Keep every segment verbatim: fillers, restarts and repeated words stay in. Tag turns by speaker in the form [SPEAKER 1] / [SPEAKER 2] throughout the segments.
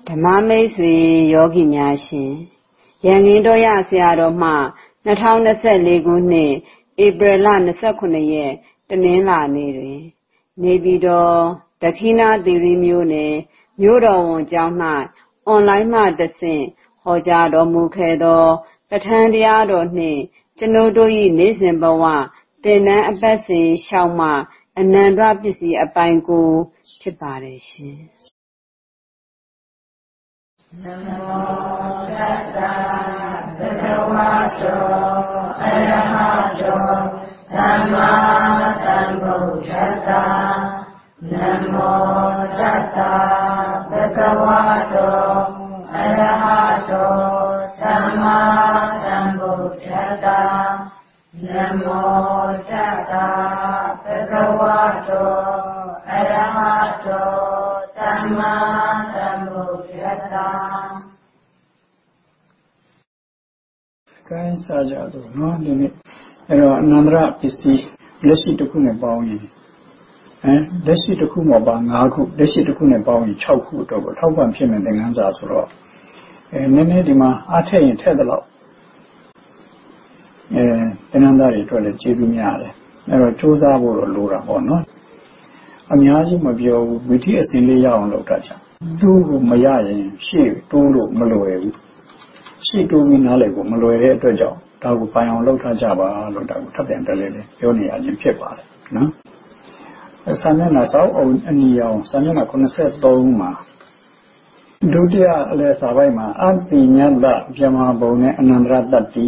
[SPEAKER 1] ဓမ္မမိတ်ဆွေယောဂီများရှင်ရန်ကုန်တော်ရဆရာတော်မှ၂၀၂၄ခုနှစ်ဧပြီလ၂၇ရက်တနင်္လာနေ့တွင်နေပြည်တော်ဒက္ခိဏသီရိမြို့နယ်မြို့တော်ဝန်ကျောင်း၌အွန်လိုင်းမှတဆင့်ဟောကြားတော်မူခဲ့သောပဋ္ဌာန်းတရားတော်နှင့်ကျွန်ုပ်တို့၏နေ့စဉ်ဘဝသင်တန်းအပတ်စဉ်ရှောက်မှအနန္တပစ္စည်းအပိုင်းကိုဖြစ်ပါတယ်ရှင်
[SPEAKER 2] နမောတတ္တသဗ္ဗဝါတောအရဟတောသမ္မာသမ္ဗုဒ္ဓတ္တနမောတတ္တသဗ္ဗဝါတောအရဟတောသမ္မာသမ္ဗုဒ္ဓတ္တနမောတတ္တသဗ္ဗဝါတောအရဟတောသမ္မာသမ္ဗုဒ္ဓတ္တ
[SPEAKER 3] ကိုင်းစားကြတော့နော်ဒီနေ့အဲ့တော့အနန္တရပစ္စည်းလက်ရှိတစ်ခုနဲ့ပေါင်းရင်ဟမ်လက်ရှိတစ်ခုမှာပါ၅ခုလက်ရှိတစ်ခုနဲ့ပေါင်းရင်၆ခုတော့ကိုထောက်ပံ့ဖြစ်နေသင်္ကန်းစာဆိုတော့အဲနည်းနည်းဒီမှာအားထည့်ရင်ထည့်သလောက်အဲသင်္ကန်းသားတွေအတွက်လည်းကျေးဇူးများတယ်အဲ့တော့စူးစမ်းဖို့တော့လိုတာပေါ့နော်အများကြီးမပြောဘူးဝိธีအစဉ်လေးရအောင်လုပ်တတ်ကြသူ့ကိုမရရင်ရှေ့တိုးလို့မလွယ်ဘူးရှေ့တိုးပြီးနားလည်ဖို့မလွယ်တဲ့အတွက်ကြောင့်ဒါကိုပိုင်အောင်လုပ်ထားကြပါလို့ဒါကိုထပ်ပြန်တက်လေးလေးပြောနေရခြင်းဖြစ်ပါတယ်နော်ဆာမျက်နှာစောက်အောင်အနီအောင်ဆာမျက်နှာ၉၃မှာဒုတိယအလဲစာပိုက်မှာအတ္တိညတ္တပြမဘုံနဲ့အနန္တရတ္တိ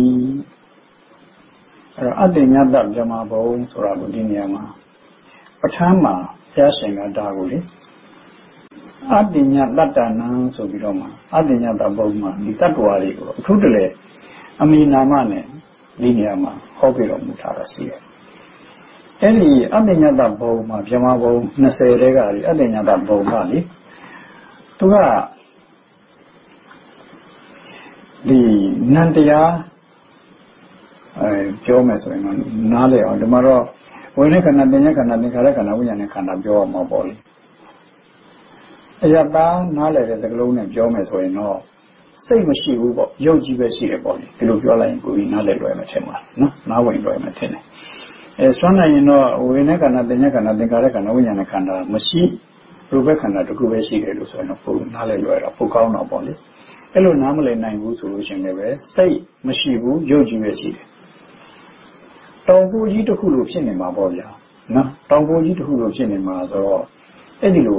[SPEAKER 3] အဲ့တော့အတ္တိညတ္တပြမဘုံဆိုတာကိုဒီနေရာမှာပဋ္ဌာန်းမှာဘုရားရှင်ကဒါကိုလေအတ္တိညတ္တနံဆိုပြီးတော့မှအတ္တိညတ္တဘုံမှာဒီတတ္တဝါတွေကိုအထူးတလဲအမိနာမနဲ့ဒီနေရာမှာဟောပြတော်မူထားတာရှိတယ်အဲ့ဒီအတ္တညတ္တဘုံမှာဗြဟ္မာဘုံ၂၀တဲကလေအတ္တညတ္တဘုံကလေသူကဒီနန္တရားအဲပြောမယ်ဆိုရင်နားလည်အောင်ဒီမှာတော့ဝိညာဉ်ခန္ဓာပညာခန္ဓာသင်္ခါရခန္ဓာဝိညာဉ်ခန္ဓာပြောရမှာပေါ့လေအယတ္တနားလည်တဲ့စကားလုံးနဲ့ပြောမယ်ဆိုရင်တော့စိတ်မရှိဘူးပေါ့ရုပ်ကြီးပဲရှိတယ်ပေါ့လေဒီလိုပြောလိုက်ရင်ကိုယ်ကြီးနားလည်လွယ်မှာထင်ပါနော်နားဝင်လွယ်မှာထင်တယ်အဲဆွမ်းနိုင်ရင်တော့ဝိညာဉ်ခန္ဓာပညာခန္ဓာသင်္ခါရခန္ဓာဝိညာဉ်ခန္ဓာမရှိရူပခန္ဓာတစ်ခုပဲရှိတယ်လို့ဆိုရင်တော့ပုံနားလည်လွယ်တော့ပုံကောင်းတော့ပေါ့လေအဲ့လိုနားမလည်နိုင်ဘူးဆိုလို့ရှိရင်လည်းပဲစိတ်မရှိဘူးရုပ်ကြီးပဲရှိတယ်တောင်ပိုးကြီးတစ်ခုလိုဖြစ်နေမှာပေါ့ဗျာနော်တောင်ပိုးကြီးတစ်ခုလိုဖြစ်နေမှာဆိုတော့အဲ့ဒီလို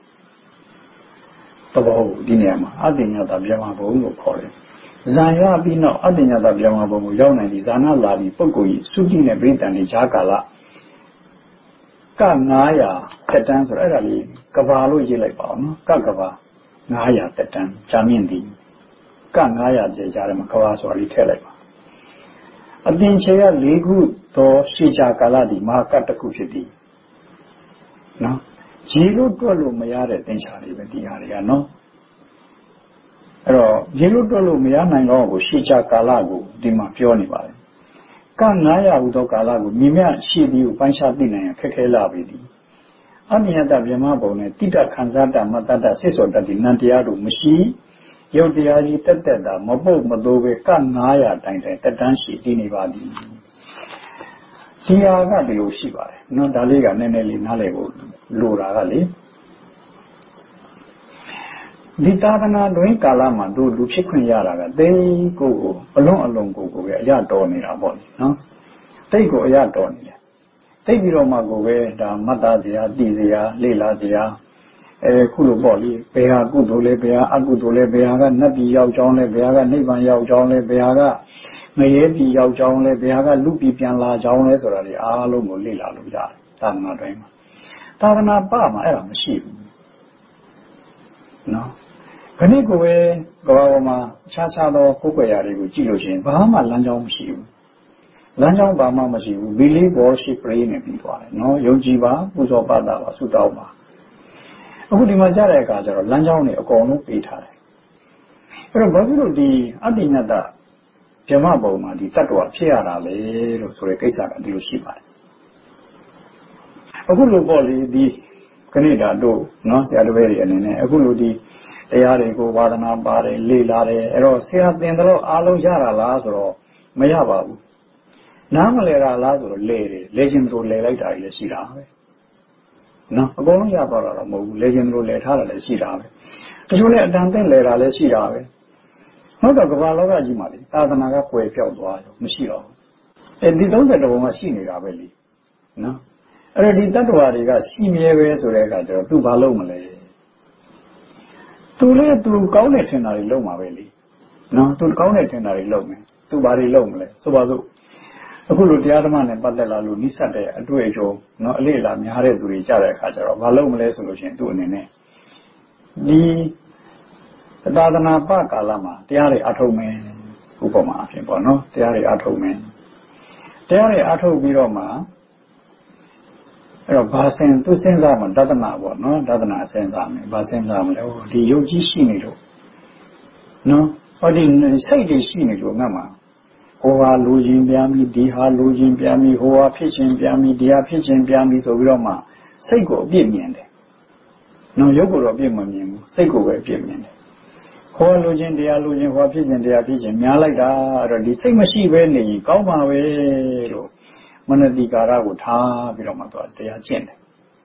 [SPEAKER 3] သဘောကိုဒီနေရာမှာအတ္တညတဗြဟ္မာဘုံလို့ခေါ်တယ်ဇာရပြီးနောက်အတ္တညတဗြဟ္မာဘုံကိုရောက်နိုင်ပြီဇာနာလာပြီးပုဂ္ဂိုလ်ကြီးသုတိနဲ့ပြိတ္တန်တွေဈာကာလကန၅၀၀တက်တန်းဆိုတော့အဲ့ဒါလေးကဘာလို့ရေးလိုက်ပါအောင်နော်ကကဘာ၅၀၀တက်တန်းဂျာမြင့်သည်က၅၀၀ကျေကြားတယ်မှာကဘာဆိုတာလေးထည့်လိုက်ပါအသင်္ချေက၄ခုသောရှေချာကာလဒီမဟာကတ်တစ်ခုဖြစ်သည်နော်ရေလို့တွက်လို့မရတဲ့သင်္ချာတွေပဲဒီဟာတွေကနော်အဲ့တော့ရေလို့တွက်လို့မရနိုင်တော့ကိုရှေချာကာလကိုဒီမှာပြောနေပါတယ်က၅၀၀ဟူသောကာလကိုမြင်မြရှေ့ပြီးကိုပိုင်းခြားသိနိုင်ရခက်ခဲလာပြီဒီအနိယတဗြဟ္မာဘုံနဲ့တိတ္တခံစားတမတ္တတစိတ်စောတတ်ဒီနန္တရားတို့မရှိရုပ်တရားကြီးတက်တက်တာမပုတ်မသိုးပဲက၅၀၀တိုင်တိုင်တက်တန်းရှိတည်နေပါသည်ဒီဟာကဒီလိုရှိပါတယ်နော်ဒါလေးကနည်းနည်းလေးနားလည်ဖို့လိုတာကလေဒီသာသနာတွင်ကာလမှာတို့လူဖြစ်ခွင့်ရတာကသိကိုကိုအလုံးအလုံးကိုကိုပဲအရတော်နေတာပေါ့နော်သိကိုအရတော်နေတယ်သိပြီးတော့မှကိုပဲဒါမတ်သားစရာတည်စရာလေ့လာစရာအဲခုလိုပေါ့လေဘယ်ဟာကုသိုလ်လဲဘယ်ဟာအကုသိုလ်လဲဘယ်ဟာကနတ်ပြည်ရောက်ကြောင်းလဲဘယ်ဟာကနိဗ္ဗာန်ရောက်ကြောင်းလဲဘယ်ဟာကငရဲပြည်ရောက်ကြောင်းလဲဘယ်ဟာကလူပြည်ပြန်လာကြောင်းလဲဆိုတာတွေအားလုံးကိုလေ့လာလို့ရတယ်သာသနာ့တိုင်းမှာသာသနာ့ပမှာအဲ့ဒါမရှိဘူးနော်ခဏကိုပဲကဘာပေါ်မှာခြားခြားသောကိုယ်ွယ်ရာတွေကိုကြည့်လို့ရှိရင်ဘာမှလမ်းကြောင်းမရှိဘူးလမ်းကြောင်းဘာမှမရှိဘူး believe worship pray နဲ့ပြီးသွားတယ်နော်ယုံကြည်ပါပူဇော်ပါတာပါဆုတောင်းပါအခုဒီမှာကြားတဲ့အခါကျတော့လမ်းကြောင်းတွေအကုန်လုံးပေးထားတယ်အဲ့တော့ဘာဖြစ်လို့ဒီအတ္တိညတ္တဗြဟ္မာဘုံမှာဒီတတ္တဝါဖြစ်ရတာလေလို့ဆိုတဲ့ကိစ္စကဒီလိုရှိပါတယ်အခုလိုပေါ့လေဒီခဏတာတို့နော်ဆရာတော်တွေအနေနဲ့အခုလိုဒီတတရားတွေကိုဝါဒနာပါတယ်လေ့လာတယ်အဲ့တော့ဆရာသင်တော့အားလုံးရတာလားဆိုတော့မရပါဘူးနားမလဲတာလားဆိုတော့လဲတယ်လဲခြင်းတို့လဲလိုက်တာကြီးလည်းရှိတာပဲနော်အကုန်လုံးရသွားတာတော့မဟုတ်ဘူးလဲခြင်းတို့လဲထားတာလည်းရှိတာပဲတချို့လည်းအတန်သိလဲတာလည်းရှိတာပဲဟုတ်တော့ကမ္ဘာလောကကြီးမှာလေသာသနာကကွယ်ပြောက်သွားရောမရှိတော့ဘူးအဲဒီသုံးဆယ်တဘုံကရှိနေတာပဲလေနော်အဲ့တော့ဒီတတ္တဝါတွေကရှိမြဲပဲဆိုတဲ့အခါကျတော့သူဘာလုပ်မလဲသူလည်းသူကောင်းတဲ့ထင်တာတွေလုပ်မှာပဲလေနော်သူကောင်းတဲ့ထင်တာတွေလုပ်မယ်သူဘာတွေလုပ်မလဲဆိုပါစို့အခုလိုတရားဓမ္မနဲ့ပတ်သက်လာလို့နိစ္စတဲ့အတွေ့အကြုံနော်အလေးအလာများတဲ့သူတွေကြတဲ့အခါကျတော့ဘာလုပ်မလဲဆိုလို့ရှိရင်သူ့အနေနဲ့ဒီသာသနာ့ပကာလမှာတရားတွေအထုတ်မယ်ဥပမာအဖြစ်ပေါ့နော်တရားတွေအထုတ်မယ်တရားတွေအထုတ်ပြီးတော့မှအဲ့တော့ဘာစင်သူစဉ်းစားမှတဒနာပေါ့နော်တဒနာစဉ်းစားမယ်ဘာစဉ်းစားမလဲဟိုဒီယုတ်ကြီးရှိနေလို့နော်ဟောဒီစိတ်တွေရှိနေလို့ငါမှာဟိုဟာလူချင်းပြန်ပြီးဒီဟာလူချင်းပြန်ပြီးဟိုဟာဖြစ်ချင်းပြန်ပြီးဒီဟာဖြစ်ချင်းပြန်ပြီးဆိုပြီးတော့မှစိတ်ကိုအပြစ်မြင်တယ်နော်ယုတ်ကိုတော့အပြစ်မမြင်ဘူးစိတ်ကိုပဲအပြစ်မြင်တယ်ဟောလူချင်းတရားလူချင်းဟောဖြစ်ချင်းတရားဖြစ်ချင်းများလိုက်တာအဲ့တော့ဒီစိတ်မရှိဘဲနေရင်ကောင်းပါပဲလို့မနတိကာရကိုထားပြီးတော့မှသူတရားကျင့်တယ်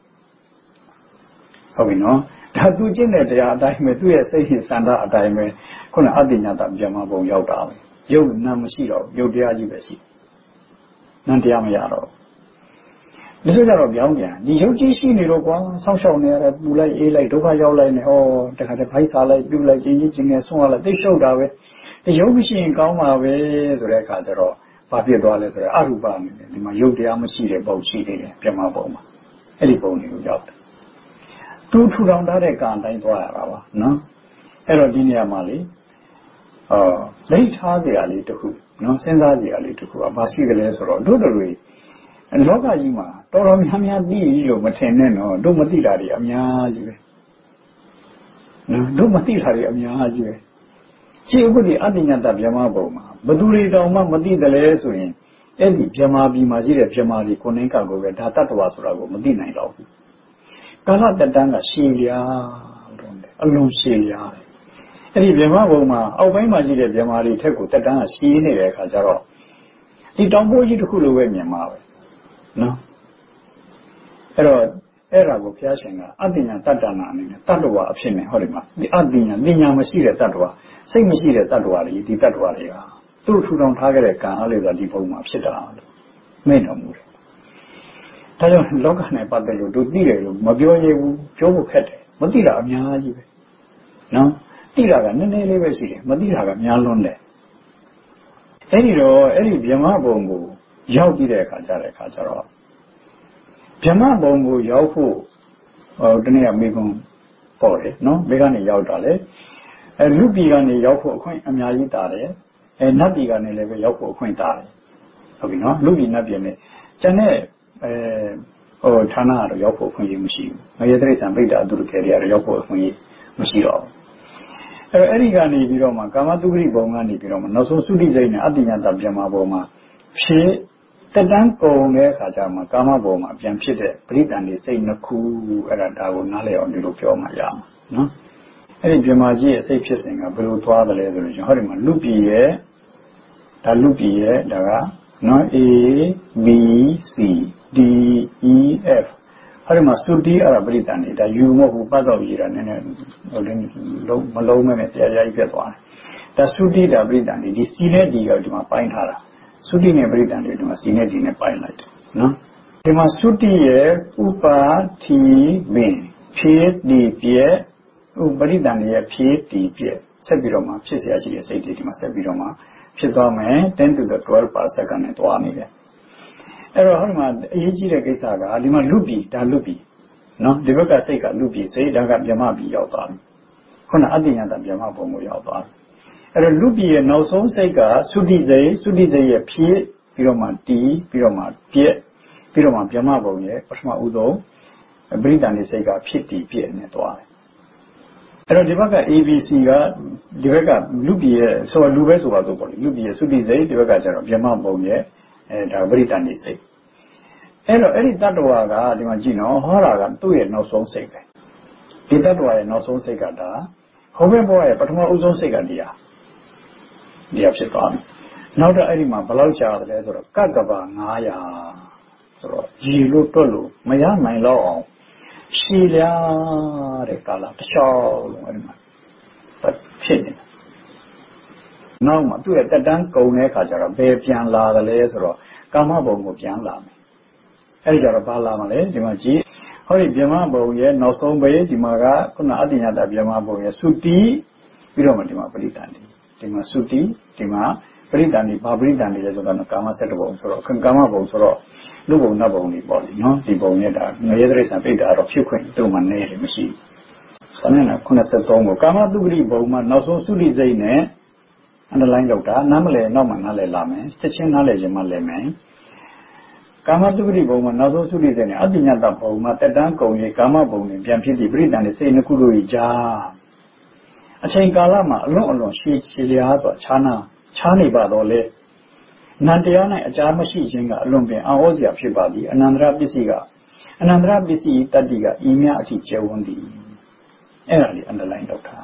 [SPEAKER 3] ဟုတ်ပြီနော်ဒါသူကျင့်တဲ့တရားအတိုင်းပဲသူ့ရဲ့စိတ်ရှင်စန္ဒအတိုင်းပဲခုနအတ္တညတဗျမဘုံရောက်တာပဲရုပ်နာမရှိတော့ရုပ်တရားကြီးပဲရှိနံတရားမရတော့ဒီလိုကြတော့ပြောင်းပြန်ဒီရုပ်ကြီးရှိနေတော့ကွာဆောက်ရှောက်နေရတယ်ပူလိုက်အေးလိုက်ဒုက္ခရောက်လိုက်နေဩတခါတည်းဖိုက်စားလိုက်ပြုတ်လိုက်ချင်းချင်းချင်းနဲ့ဆွန့်ရလိုက်သိရှုပ်တာပဲဒီရုပ်မရှိရင်ကောင်းပါပဲဆိုတဲ့အခါကျတော့ဘာဖြစ်သွားလဲဆိုတော့အရူပအနေနဲ့ဒီမှာရုပ်တရားမရှိတဲ့ပုံရှိနေတယ်ပြမပုံမှာအဲ့ဒီပုံတွေကိုရောက်တယ်သူထူထောင်ထားတဲ့ကံတိုင်းသွားရတာပါနော်အဲ့တော့ဒီနေရာမှာလေအော်လိတ်ထားကြရလေးတခုနော်စဉ်းစားကြရလေးတခုကဘာရှိကြလဲဆိုတော့တို့တို့လောကကြီးမှာတော်တော်များများသိပြီလို့မထင်နဲ့နော်တို့မသိတာတွေအများကြီးပဲနော်တို့မသိတာတွေအများကြီးပဲခြေဥပဒေအတ္တညတဗြဟ္မဘုံမှာဘသူတွေတောင်မှမသိတယ်လဲဆိုရင်အဲ့ဒီဗြဟ္မာပြည်မှာရှိတဲ့ဗြဟ္မာတွေကိုနှိမ့်ကကိုပဲဒါတတ္တဝါဆိုတာကိုမသိနိုင်တော့ဘူးကာလတတန်းကရှည်လျာတော့တယ်အလုံးရှည်လျာတယ်အဲ့ဒီဗြဟ္မာဘုံမှာအောက်ပိုင်းမှာရှိတဲ့ဗြဟ္မာတွေထက်ကိုတတန်းကရှည်နေတဲ့အခါကျတော့ဒီတောင်ပိုးကြီးတစ်ခုလိုပဲမြင်မှာပဲနော်အဲ့တော့အဲ့ဒါကိုဘုရားရှင်ကအတ္တညာတတ္တနာအနေနဲ့တတ္တဝါအဖြစ်နဲ့ဟောဒီမှာဒီအတ္တညာဉာဏ်မရှိတဲ့တတ္တဝါစိတ်မရှိတဲ့တတ္တဝါတွေဒီတတ္တဝါတွေကသူ့ထူထောင်ထားခဲ့တဲ့ကံအားလေးကဒီဘုံမှာဖြစ်တာလို့မိန့်တော်မူတယ်ဒါကြောင့်လောကနဲ့ပတ်သက်လို့တို့သိတယ်လို့မပြောရဘူးပြောဖို့ခက်တယ်မသိတာအများကြီးပဲနော်သိတာကနည်းနည်းလေးပဲရှိတယ်မသိတာကများလွန်းတယ်အဲ့ဒီတော့အဲ့ဒီဗြဟ္မဘုံကိုရောက်ပြီးတဲ့အခါကျတဲ့အခါကျတော့ဗြဟ္မဘုံကိုရောက်ဖို့ဟိုတနေ့ကမိကုံပေါ်တယ်နော်ဘေးကနေရောက်တာလေအဲလူပြည်ကနေရောက်ဖို့အခွင့်အများကြီးတာတယ်အဲနတ်ပြည်ကနေလည်းပဲရောက်ဖို့အခွင့်တာတယ်ဟုတ်ပြီနော်လူပြည်နတ်ပြည်နဲ့ကျန်တဲ့အဲဟိုဌာနကတော့ရောက်ဖို့အခွင့်အရေးမရှိဘူးငရေတိရစ္ဆာန်ဗိဒ္ဓအတုရခေတွေကတော့ရောက်ဖို့အခွင့်အရေးမရှိတော့ဘူးအဲအဲ့ဒီကနေပြီးတော့မှကာမတုဂရိဘုံကနေပြီးတော့မှနောက်ဆုံးသုတိစိတ်နဲ့အတ္တညတဗြဟ္မဘုံမှာဖြစ်တက်တန်းကုန်တဲ့အခါကျမှကာမဘုံမှာပြန်ဖြစ်တဲ့ပရိတန်တွေစိတ်နှစ်ခုအဲ့ဒါဒါကိုနားလည်အောင်ဒီလိုပြောမှရမှာနော်အဲ့ဒီဗြဟ္မာကြီးရဲ့စိတ်ဖြစ်စဉ်ကဘယ်လိုသွားသလဲဆိုလို့ဟောဒီမှာလူပြည်ရဲ့ဒါလူပြည်ရဲ့ဒါကနော် A B C D E F ဟောဒီမှာသုတိအရပရိတန်တွေဒါယူမဟုတ်ဘူးပတ်တော့ရေးတာနည်းနည်းဟိုလုံးမလုံးမဲ့တရားကြီးဖြစ်သွားတယ်ဒါသုတိဒါပရိတန်တွေဒီ C နဲ့ D ကဒီမှာပိုင်းထားတာသုတိနဲ့ပရိတန်တွေဒီမှာ C နဲ့ D နဲ့ပိုင်းလိုက်တယ်နော်ဒီမှာသုတိရဲ့ဥပါတိပင်ဖြည့်ဒီပြည့်ဥပရိတန်ရဲ့ဖြည့်ဒီပြည့်ဆက်ပြီးတော့မှဖြစ်เสียရှိတဲ့စိတ်တွေဒီမှာဆက်ပြီးတော့မှဖြစ်သွားမယ်ten to the twelve per second နဲ့တွားနေတယ်အဲ့တော့ဟောဒီမှာအရေးကြီးတဲ့ကိစ္စကဒီမှာလူပြီဒါလူပြီနော်ဒီဘက်ကစိတ်ကလူပြီစိတ်ဒါကဗြဟ္မပြီရောက်သွားပြီခုနအတ္တညတဗြဟ္မဘုံကိုရောက်သွားပြီအဲ့တော့လူပြည်ရဲ့နောက်ဆုံးစိတ်ကသုတိစိတ်သုတိစိတ်ရဲ့ဖြည့်ပြီးတော့မှတီးပြီးတော့မှပြည့်ပြီးတော့မှဗြဟ္မဘုံရဲ့ပထမဦးဆုံးပရိတန်နေစိတ်ကဖြစ်တီးပြည့်နေသွားတယ်အဲ့တော့ဒီဘက်က A B C ကဒီဘက်ကလူပြည်ရဲ့ဆိုလူပဲဆိုပါတော့ပေါ့လေလူပြည်ရဲ့သုတိစိတ်ဒီဘက်ကကျတော့ဗြဟ္မဘုံရဲ့အဲဒါပရိတန်နေစိတ်အဲ့တော့အဲ့ဒီတတ္တဝါကဒီမှာကြည့်နော်ဟောတာကသူ့ရဲ့နောက်ဆုံးစိတ်ပဲဒီတတ္တဝါရဲ့နောက်ဆုံးစိတ်ကဒါဟဟောဘဲဘွားရဲ့ပထမအဦးဆုံးစိတ်ကတရားတရားဖြစ်သွားပြီနောက်တော့အဲ့ဒီမှာဘယ်လောက်ကြာတယ်လဲဆိုတော့ကကဘာငါးရာဆိုတော့ရေလို့တွက်လို့မရနိုင်တော့အောင်ရှည်ရတဲ့ကာလတစ်လျှောက်လုံးအဲ့ဒီမှာဖြစ်နေတယ်နောက်မှသူ့ရဲ့တက်တန်းကုန်တဲ့အခါကျတော့ဘယ်ပြန်လာတယ်လဲဆိုတော့ကာမဘုံကိုပြန်လာမယ်အဲ့ဒီကျတော့ဘာလာမလဲဒီမှာကြည့်ဟောဒီဗြဟ္မဘုံရဲ့နောက်ဆုံးပဲဒီမှာကခုနအတ္တညတဗြဟ္မဘုံရဲ့သုတိပြီးတော့မှဒီမှာပရိတန်ဒီမှာသုတိဒီမှာပရိတန်ဒီဘာပရိတန်ဒီလဲဆိုတော့ကာမဆက်တဘုံဆိုတော့ကာမဘုံဆိုတော့လူဘုံနတ်ဘုံတွေပေါ့လေနော်ဒီဘုံရဲ့ဒါငရေတရိစ္ဆာန်ပြိတ္တာတော့ဖြစ်ခွင့်သူ့မှာနေတယ်မရှိဘူးခဏနဲ့ခုနစ်ဆယ့်သုံးကိုကာမတုပတိဘုံမှာနောက်ဆုံးသုတိစိတ်နဲ့အန္တလိုင်းလောက်တာနားမလဲနောက်မှနားလဲလာမယ်ချက်ချင်းနားလဲရင်မှလဲမယ်ကာမတုပတိဘုံမှာနောက်ဆုံးသုတိစိတ်နဲ့အတ္တညတဘုံမှာတက်တန်းကုန်ရေးကာမဘုံတွေပြန်ဖြစ်ပြီးပရိတန်တွေစိတ်နှစ်ခုတို့ကြီးကြားအချိန်ကာလမှာအလွန်အလွန်ရှည်ရှည်လျားစွာခြားနာခြားနေပါတော့လေနန္တရား၌အကြားမရှိခြင်းကအလွန်ပင်အဟောစရာဖြစ်ပါသည်အနန္တရပစ္စည်းကအနန္တရပစ္စည်းတတ္တိကဤမြအထိကျယ်ဝန်းသည်အဲ့ဒါလေးအန္တလိုင်းလောက်တာ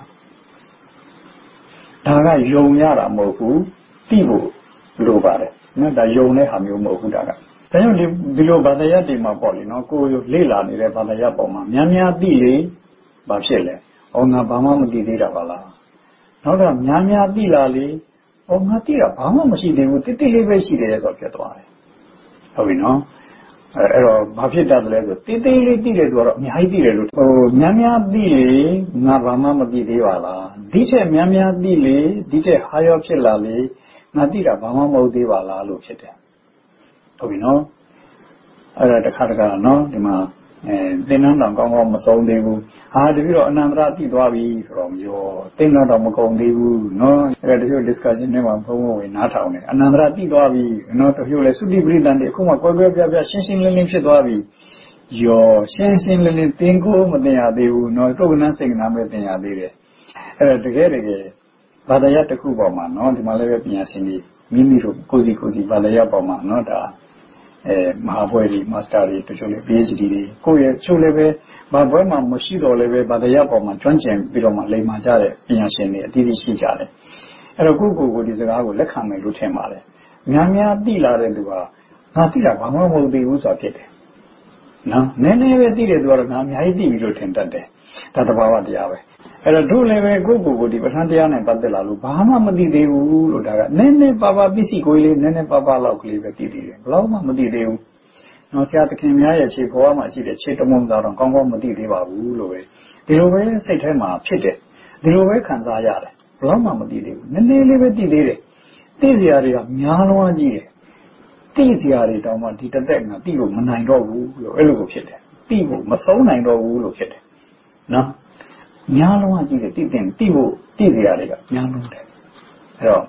[SPEAKER 3] ဒါကယုံရတာမဟုတ်ဘူးသိဖို့လိုပါတယ်နော်ဒါယုံတဲ့ဟာမျိုးမဟုတ်ဘူးဒါကဒါကြောင့်ဒီဒီလိုဘာသာရပ်တွေမှာပေါ့လေနော်ကိုယ်လေ့လာနေတဲ့ဘာသာရပ်ပေါ်မှာများများသိလေဘာဖြစ်လဲဩငါဘာမှမသိသေးတာပါလားနောက်တော့များများသိလာလေဩငါသိတာဘာမှမရှိသေးဘူးတိတိလေးပဲရှိတယ်ဆိုတော့ဖြစ်သွားတယ်ဟုတ်ပြီနော်အဲအဲ့တော့ဘာဖြစ်တတ်တယ်လဲဆိုတိတိလေးသိတယ်ဆိုတော့အများကြီးသိတယ်လို့ဟိုများများသိလေငါဘာမှမသိသေးပါလားဒီချက်များများသိလေဒီချက်ဟာရောဖြစ်လာလေငါသိတာဘာမှမဟုတ်သေးပါလားလို့ဖြစ်တယ်ဟုတ်ပြီနော်အဲ့ဒါတစ်ခါတခါနော်ဒီမှာအဲသင်္นานတောင်ကောင်းကောင်းမဆုံးသေးဘူးဟာတပည့်တော့အနန္တရသိသွားပြီဆိုတော့မျိုးသင်္นานတောင်မကုန်သေးဘူးနော်အဲ့ဒါတပည့် discussion နဲ့မှာဘုံဘုံဝင်နားထောင်တယ်အနန္တရသိသွားပြီနော်တပည့်လည်းသုတိပရိသန်တွေအခုမှကွဲကွဲပြားပြားရှင်းရှင်းလင်းလင်းဖြစ်သွားပြီယောရှင်းရှင်းလင်းလင်းသင်ကိုမသင်ရသေးဘူးနော်တုတ်ကနန်းစိတ်ကနန်းပဲသင်ရသေးတယ်အဲ့ဒါတကယ်တကယ်ဘာသာရပ်တစ်ခုပေါ်မှာနော်ဒီမှာလည်းပဲပညာရှင်တွေမိမိတို့ကိုစီကိုစီဘာသာရပ်ပေါ်မှာနော်ဒါအဲမဟာဘွဲတွေမာစတာတွေတချို့လည်း PhD တွေကိုယ့်ရဲ့ချို့လည်းပဲဘာဘွဲမှာမရှိတော့လည်းပဲဘာသာရပ်ပေါ်မှာကျွမ်းကျင်ပြီးတော့မှလိမ္မာကြတဲ့ပညာရှင်တွေအသီးသီးရှိကြတယ်အဲ့တော့ကိုယ့်ကိုယ်ကိုဒီစကားကိုလက်ခံမယ်လို့ထင်ပါတယ်များများသိလာတဲ့သူဟာငါသိတာဘာမှမဟုတ်သေးဘူးဆိုတာဖြစ်တယ်နော်နည်းနည်းပဲသိတဲ့သူကတော့ငါအများကြီးသိပြီလို့ထင်တတ်တယ်ဒါတဘာဝတရားပဲအဲ့တော့တို့လည်းပဲကိုယ့်ကိုယ်ကိုဒီပဋ္ဌာန်းတရားနဲ့ပတ်သက်လာလို့ဘာမှမသိသေးဘူးလို့ဒါကနည်းနည်းပါပါပစ္စည်းကိုလေးနည်းနည်းပါပါလောက်ကလေးပဲသိသေးတယ်ဘယ်တော့မှမသိသေးဘူးနော်ဆရာသခင်များရဲ့ခြေပေါ်မှာရှိတဲ့ခြေတမုံစားတော့ကောင်းကောင်းမသိသေးပါဘူးလို့ပဲဒီလိုပဲစိတ်ထဲမှာဖြစ်တယ်ဒီလိုပဲခံစားရတယ်ဘယ်တော့မှမသိသေးဘူးနည်းနည်းလေးပဲသိသေးတယ်သိစရာတွေကများလွန်းကြီးတယ်သိစရာတွေတောင်မှဒီတစ်သက်ငါသိလို့မနိုင်တော့ဘူးလို့အဲ့လိုကိုဖြစ်တယ်သိဖို့မဆုံးနိုင်တော့ဘူးလို့ဖြစ်တယ်နော်များလုံးကြည့်တယ်သိတဲ့သိဖို့သိစရာတွေကများလုံးတယ်အဲ့တော့ဒါ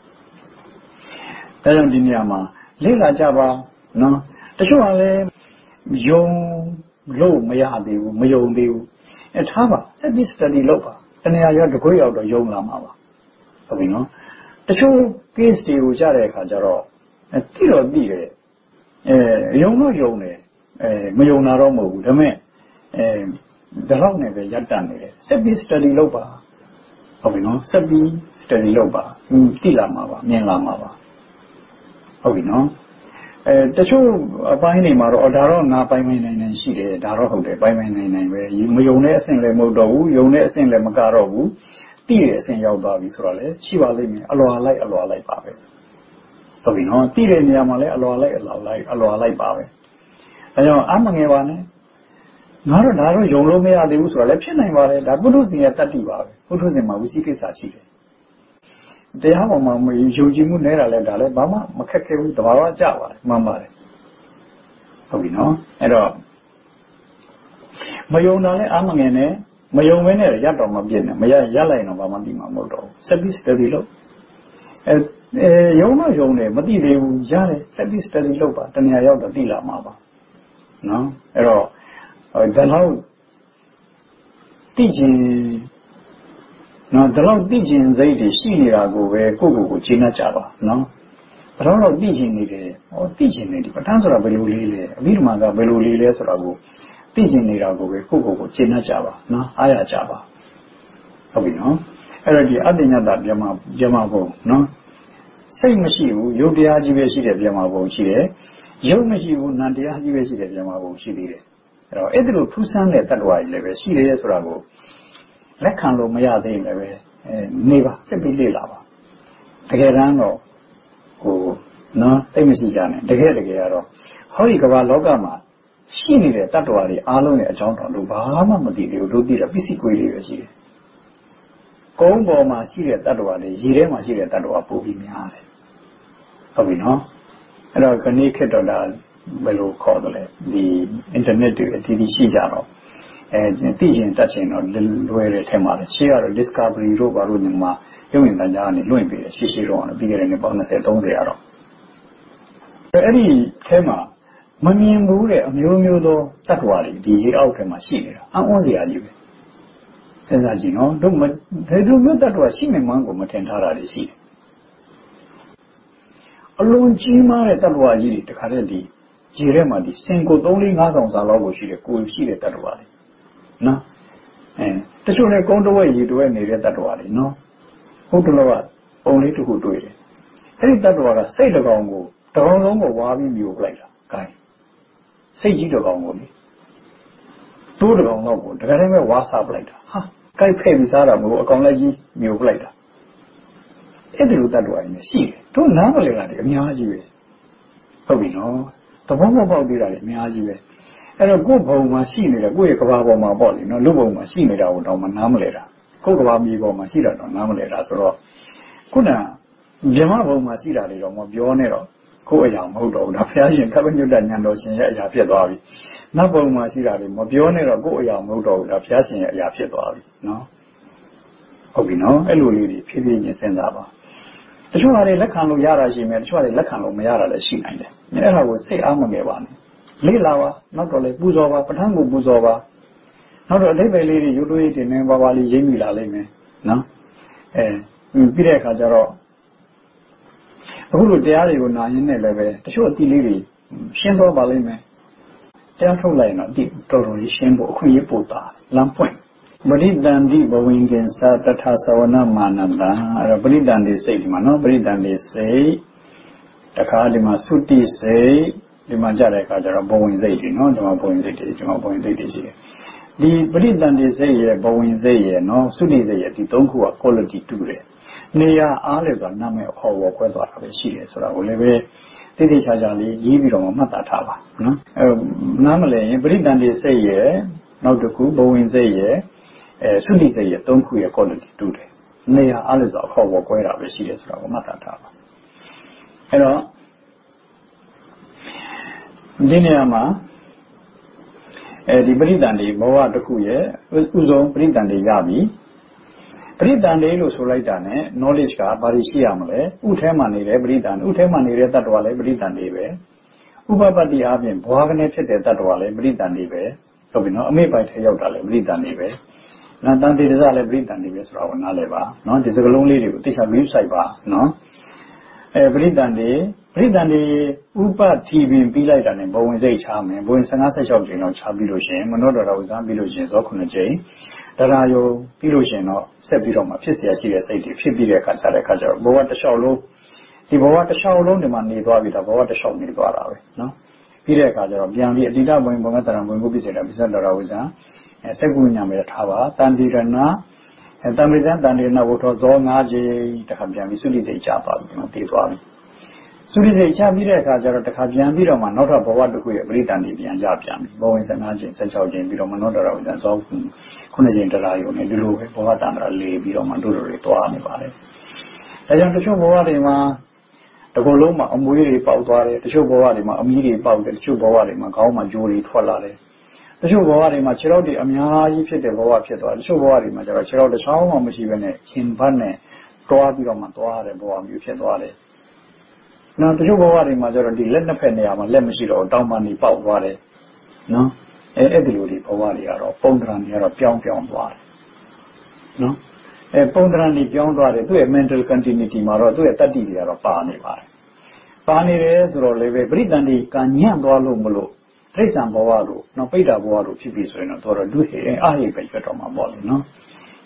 [SPEAKER 3] ကြောင့်ဒီနေရာမှာလေ့လာကြပါနော်တချို့ကလည်းယုံလို့မရသေးဘူးမယုံသေးဘူးအဲထားပါစက်ပြီး study လုပ်ပါတနေရာရောတကွေးရောက်တော့ယုံလာမှာပါဟုတ်ပြီနော်တချို့ case တွေကိုကြားတဲ့အခါကျတော့အဲသိတော့သိတယ်အဲယုံတော့ယုံတယ်အဲမယုံတာတော့မဟုတ်ဘူးဒါပေမဲ့အဲဒါတော့နဲ့ပဲရပ်တန့်နေတယ်စက်ပြီး study လုပ်ပါဟုတ်ပြီနော်စက်ပြီး study လုပ်ပါသိလာမှာပါမြင်လာမှာပါဟုတ်ပြီနော်အဲတချို့အပိုင်းတွေမှာတော့ဒါတော့ငါပိုင်ပိုင်နိုင်နိုင်ရှိတယ်ဒါတော့ဟုတ်တယ်ပိုင်ပိုင်နိုင်နိုင်ပဲမယုံတဲ့အဆင့်လည်းမဟုတ်တော့ဘူးယုံတဲ့အဆင့်လည်းမကတော့ဘူးသိတဲ့အဆင့်ရောက်သွားပြီဆိုတော့လေရှိပါလိမ့်မယ်အလွာလိုက်အလွာလိုက်ပါပဲဟုတ်ပြီနော်သိတဲ့နေရာမှာလည်းအလွာလိုက်အလွာလိုက်အလွာလိုက်ပါပဲအဲကြောင့်အမငယ်ပါနဲ့ငါတို့ဒါတော့ယုံလို့မရသေးဘူးဆိုတော့လည်းဖြစ်နိုင်ပါတယ်ဒါပုထုဇဉ်ရဲ့တတ္တိပါပဲပုထုဇဉ်မှာဝိသိကိစ္စရှိတယ်တရားပေါ်မှာယုံကြည်မှုနဲ့တာလဲဒါလည်းဘာမှမခက်ခဲဘူးတဘာဝကြပါတယ်မှန်ပါတယ်ဟုတ်ပြီနော်အဲ့တော့မယုံတာလဲအမငယ်နဲ့မယုံမင်းနဲ့ရတော့မပြည့်နဲ့မရရလိုက်တော့ဘာမှသိမှာမဟုတ်တော့ဘူးစက်ပြီး study လုပ်အဲယုံတော့ယုံတယ်မသိသေးဘူးရတယ်စက်ပြီး study လုပ်ပါတဏှာရောက်တော့သိလာမှာပါနော်အဲ့တော့ဒါတော့သိခြင်းနော်ဒါတော့သိခြင်းစိတ်တွေရှိနေတာကိုပဲကိုယ့်ကိုယ်ကိုရှင်းတတ်ကြပါနော်ဒါတော့သိခြင်းနေတယ်ဟောသိခြင်းနေတယ်ပဋ္ဌာန်းဆိုတာဘယ်လိုလေးလဲအဘိဓမ္မာကဘယ်လိုလေးလဲဆိုတာကိုသိခြင်းနေတာကိုပဲကိုယ့်ကိုယ်ကိုရှင်းတတ်ကြပါနော်အားရကြပါဟုတ်ပြီနော်အဲ့တော့ဒီအတ္တညတပြမပြမဘုံနော်စိတ်မရှိဘူးယုတ်တရားကြီးပဲရှိတဲ့ပြမဘုံရှိတယ်ယုတ်မရှိဘူးနံတရားကြီးပဲရှိတဲ့ပြမဘုံရှိသေးတယ်အဲ့တော့အဲ့ဒီလိုထူးဆန်းတဲ့တ attva ကြီးလည်းပဲရှိတယ်ဆိုတာကိုလက်ခံလို့မရသေးရင်လည်းပဲအဲနေပါစစ်ပြီးလေ့လာပါတကယ်တမ်းတော့ဟိုနော်သိမရှိကြနဲ့တကယ်တကယ်ကတော့ဟောဒီကမ္ဘာလောကမှာရှိနေတဲ့တ attva တွေအားလုံးရဲ့အကြောင်းတော်တို့ဘာမှမသိသေးဘူးတို့သိတာပစ္စည်းကွေးလေးပဲရှိတယ်ကုန်းပေါ်မှာရှိတဲ့တ attva တွေရေထဲမှာရှိတဲ့တ attva ပိုပြီးများတယ်ဟုတ်ပြီနော်အဲ့တော့ခဏခေတ်တော့ဒါဘယ်လိုခေါ်တယ်လဲဒီ internet တွေအတီးတီးရှိကြတော့အဲသိချင်တတ်ချင်တော့လွယ်တယ်ထင်ပါတယ်ရှေ့ကတော့ discovery တို့ဘာလို့ညီမရုပ်မြင်သံကြားကနေလွှင့်ပေးတယ်ရှေ့ရှေ့တော့ပြီးခဲ့တဲ့နှစ်ပေါင်း၂၀ ၃၀ကတော့အဲ့ဒီအဲမှာမမြင်ဘူးတဲ့အမျိုးမျိုးသောတ attva တွေဒီရေအောက်ထဲမှာရှိနေတာအံ့ဩစရာကြီးပဲစဉ်းစားကြည့်နော်တို့ဘယ်လိုမျိုးတ attva ရှိမှန်းကိုမထင်ထားတာတွေရှိတယ်အလုံးကြီးမားတဲ့တ attva ကြီးတွေတခါတည်းဒီရေထဲမှာဒီစင်ကို၃ ၄ ၅ဆောင်စာလောက်ကိုရှိတယ်ကိုယ်ရှိတဲ့တ attva တွေနော်အဲတချို့လည်းကုန်းတဝက်ရေတဝက်နေတဲ့တ attva တွေနော်ဟုတ်တယ်လို့ကပုံလေးတစ်ခုတွေ့တယ်အဲ့ဒီတ attva ကစိတ်တကောင်ကိုတကောင်လုံးကိုဝါပြီးမျိုးပလိုက်တာဂိုင်းစိတ်ကြီးတကောင်ကိုလေတိုးတကောင်တော့ကိုတကယ်တည်းပဲဝါစားပလိုက်တာဟာကြိုက်ဖဲ့ပြီးစားတာမဟုတ်အကောင်လိုက်ကြီးမျိုးပလိုက်တာအဲ့ဒီလိုတ attva တွေရှိတယ်တို့နားမလည်တာတွေအများကြီးပဲဟုတ်ပြီနော်သဘောမပေါက်သေးတာတွေအများကြီးပဲအဲ့တော့ကိုယ့်ဘုံမှာရှိနေတဲ့ကိုယ့်ရဲ့ကဘာပေါ်မှာပေါ့လေနော်လူဘုံမှာရှိနေတာကိုတော့မနားမလဲတာကိုယ့်ကဘာမြေပေါ်မှာရှိတာတော့နားမလဲတာဆိုတော့ခုနဗြဟ္မဘုံမှာရှိတာတွေတော့မပြောနဲ့တော့ကိုယ့်အရာမဟုတ်တော့ဘူးဒါဘုရားရှင်သဗ္ဗညုတ္တဉာဏ်တော်ရှင်ရဲ့အရာဖြစ်သွားပြီနတ်ဘုံမှာရှိတာတွေမပြောနဲ့တော့ကိုယ့်အရာမဟုတ်တော့ဘူးဒါဘုရားရှင်ရဲ့အရာဖြစ်သွားပြီနော်ဟုတ်ပြီနော်အဲ့လိုလေးတွေဖြည်းဖြည်းချင်းစဉ်းစားပါတချို့ဟာတွေလက်ခံလို့ရတာရှိမယ်တချို့ဟာတွေလက်ခံလို့မရတာလည်းရှိနိုင်တယ်အဲ့ဒါကိုစိတ်အားမငယ်ပါနဲ့လေ့လာပါနောက်တော့လေပူဇော်ပါပဋ္ဌာန်းကိုပူဇော်ပါနောက်တော့အဓိပ္ပာယ်လေးတွေရိုးရိုးရေးတင်နေပါပါလေးရိပ်မိလာလိမ့်မယ်နော်အဲပြီးတဲ့အခါကျတော့အခုလိုတရားတွေကိုနာရင်းနဲ့လည်းပဲတချို့အတိလေးတွေရှင်းတော့ပါလိမ့်မယ်တရားထုတ်လိုက်ရင်တော့ဒီတော်တော်လေးရှင်းဖို့အခွင့်အရေးပို့တာလမ်းပွင့်ပရိသန္တိဘဝင်ကင်္စာတထာသဝနာမာနတံအဲ့တော့ပရိသန္တိစိတ်ဒီမှာနော်ပရိသန္တိစိတ်တခါဒီမှာသုတိစိတ်ဒီမှာကြတဲ့အခါကျတော့ဘဝင်စိတ်တွေနော်ဒီမှာဘဝင်စိတ်တွေဒီမှာဘဝင်စိတ်တွေရှိတယ်ဒီပရိသန္တိစိတ်ရဲ့ဘဝင်စိတ်ရဲ့နော်သုတိစိတ်ရဲ့ဒီသုံးခုက quality တူတယ်နေရာအားလည်းဆိုနာမည်အခေါ်ဝေါ်ခွဲသွားတာပဲရှိတယ်ဆိုတာကိုလည်းပဲသိသိချာချာလေးရေးပြီးတော့မှတ်သားထားပါနော်အဲနားမလဲရင်ပရိသန္တိစိတ်ရဲ့နောက်တစ်ခုဘဝင်စိတ်ရဲ့အဲသုတိစိတ်ရဲ့သုံးခုရဲ့ quality တူတယ်နေရာအားလည်းဆိုအခေါ်ဝေါ်ခွဲတာပဲရှိတယ်ဆိုတာကိုမှတ်သားထားပါအဲတော့ဒီနေရာမှာအဲဒီပရိသန္တိဘဝတစ်ခုရဲ့ဥဆုံးပရိသန္တိရပြီပရိသန္တိလို့ဆိုလိုက်တာနဲ့ knowledge ကဘာလို့ရှိရမလဲဥထဲမှာနေတဲ့ပရိသန္တိဥထဲမှာနေတဲ့တ attva လည်းပရိသန္တိပဲဥပပတ္တိအပြင်ဘဝကနေဖြစ်တဲ့တ attva လည်းပရိသန္တိပဲဟုတ်ပြီနော်အမိပိုက်ထဲရောက်တာလည်းပရိသန္တိပဲနာတန်တေတစလည်းပရိသန္တိပဲဆိုတာကိုနားလည်ပါနော်ဒီစကလုံးလေးတွေကိုသိချပြီးစိုက်ပါနော်အဲပရိသန္တိပရိသန္တိဥပတိပင်ပြီးလိုက်တာနဲ့ဘဝင်စိတ်ချမယ်ဘဝင်၁၅ ၁၆ကြိမ်လောက်ချပြီးလို့ရှိရင်မနောတော်တော်ဝိဇ္ဇာပြီးလို့ရှိရင်ဇောခုနှစ်ကြိမ်တရားယုံပြီးလို့ရှိရင်တော့ဆက်ပြီးတော့မှဖြစ်เสียရှိတဲ့စိတ်တွေဖြစ်ပြီးတဲ့အခါကျတဲ့အခါကျတော့ဘဝတစ်လျှောက်လုံးဒီဘဝတစ်လျှောက်လုံးဒီမှာနေသွားပြီဒါဘဝတစ်လျှောက်နေသွားတာပဲနော်ပြီးတဲ့အခါကျတော့ပြန်ပြီးအတိတဘဝင်ဘဝတရံဘဝင်ကိုပြည့်စုံတဲ့ပိဿတော်ဝိဇ္ဇာအဲစက္ကုညာမယ်ထားပါတန်တိရဏအဲတံမိဇံတန်တိရဏဝတ္ထောဇော၅ကြိမ်တခါပြန်ပြီးသုတိစိတ်ချသွားပြီနော်တည်သွားပြီသုတိစိတ်ချပြီးတဲ့အခါကျတော့တခါပြန်ပြီးတော့မှနောက်ထပ်ဘဝတစ်ခုရဲ့ပရိသန္တိပြန်ရပြန်ပြီဘဝင်၁၅ကြိမ်၁၆ကြိမ်ပြီးတော့မနောတော်ဝိဇ္ဇာဇောခုနှစ်ကြိမ်တရားယုံနဲ့ဒီလိုပဲဘဝတန်ត្រာလေးပြီးတော့မှတို့တို့တွေသွားနေပါလေဒါကြောင့်တချို့ဘဝတွေမှာတကူလုံးမှာအမွေးတွေပေါက်သွားတယ်တချို့ဘဝတွေမှာအမီးတွေပေါက်တယ်တချို့ဘဝတွေမှာခေါင်းမှာဂျိုးတွေထွက်လာတယ်တချို့ဘဝတွေမှာခြေထောက်တွေအများကြီးဖြစ်တဲ့ဘဝဖြစ်သွားတယ်တချို့ဘဝတွေမှာကျတော့ခြေထောက်တစ်ချောင်းမှမရှိဘဲနဲ့ခင်ဘတ်နဲ့တွားပြီးတော့မှတွားတဲ့ဘဝမျိုးဖြစ်သွားတယ်နော်တချို့ဘဝတွေမှာကျတော့ဒီလက်နှစ်ဖက်နေရာမှာလက်မရှိတော့တောင်းပန်နေပေါက်သွားတယ်နော်အဲအဲ့ဒီလိုဒီဘဝတွေကတော့ပုံသဏ္ဍာန်တွေကတော့ပြောင်းပြောင်းသွားတယ်နော်အဲပုံသဏ္ဍာန်တွေပြောင်းသွားတယ်သူ့ရဲ့ mental continuity မှာတော့သူ့ရဲ့တတ္တိတွေကတော့ပါနေပါတယ်ပါနေတယ်ဆိုတော့လည်းပဲပရိသန္တိကညံ့သွားလို့မလို့တိစ္ဆာန်ဘဝတို့နော်ပိဋကဘဝတို့ဖြစ်ပြီဆိုရင်တော့တော်တော်ဒုဟေအာဟိပဲကျွတ်တော်မှာပေါ့လေနော်ဟ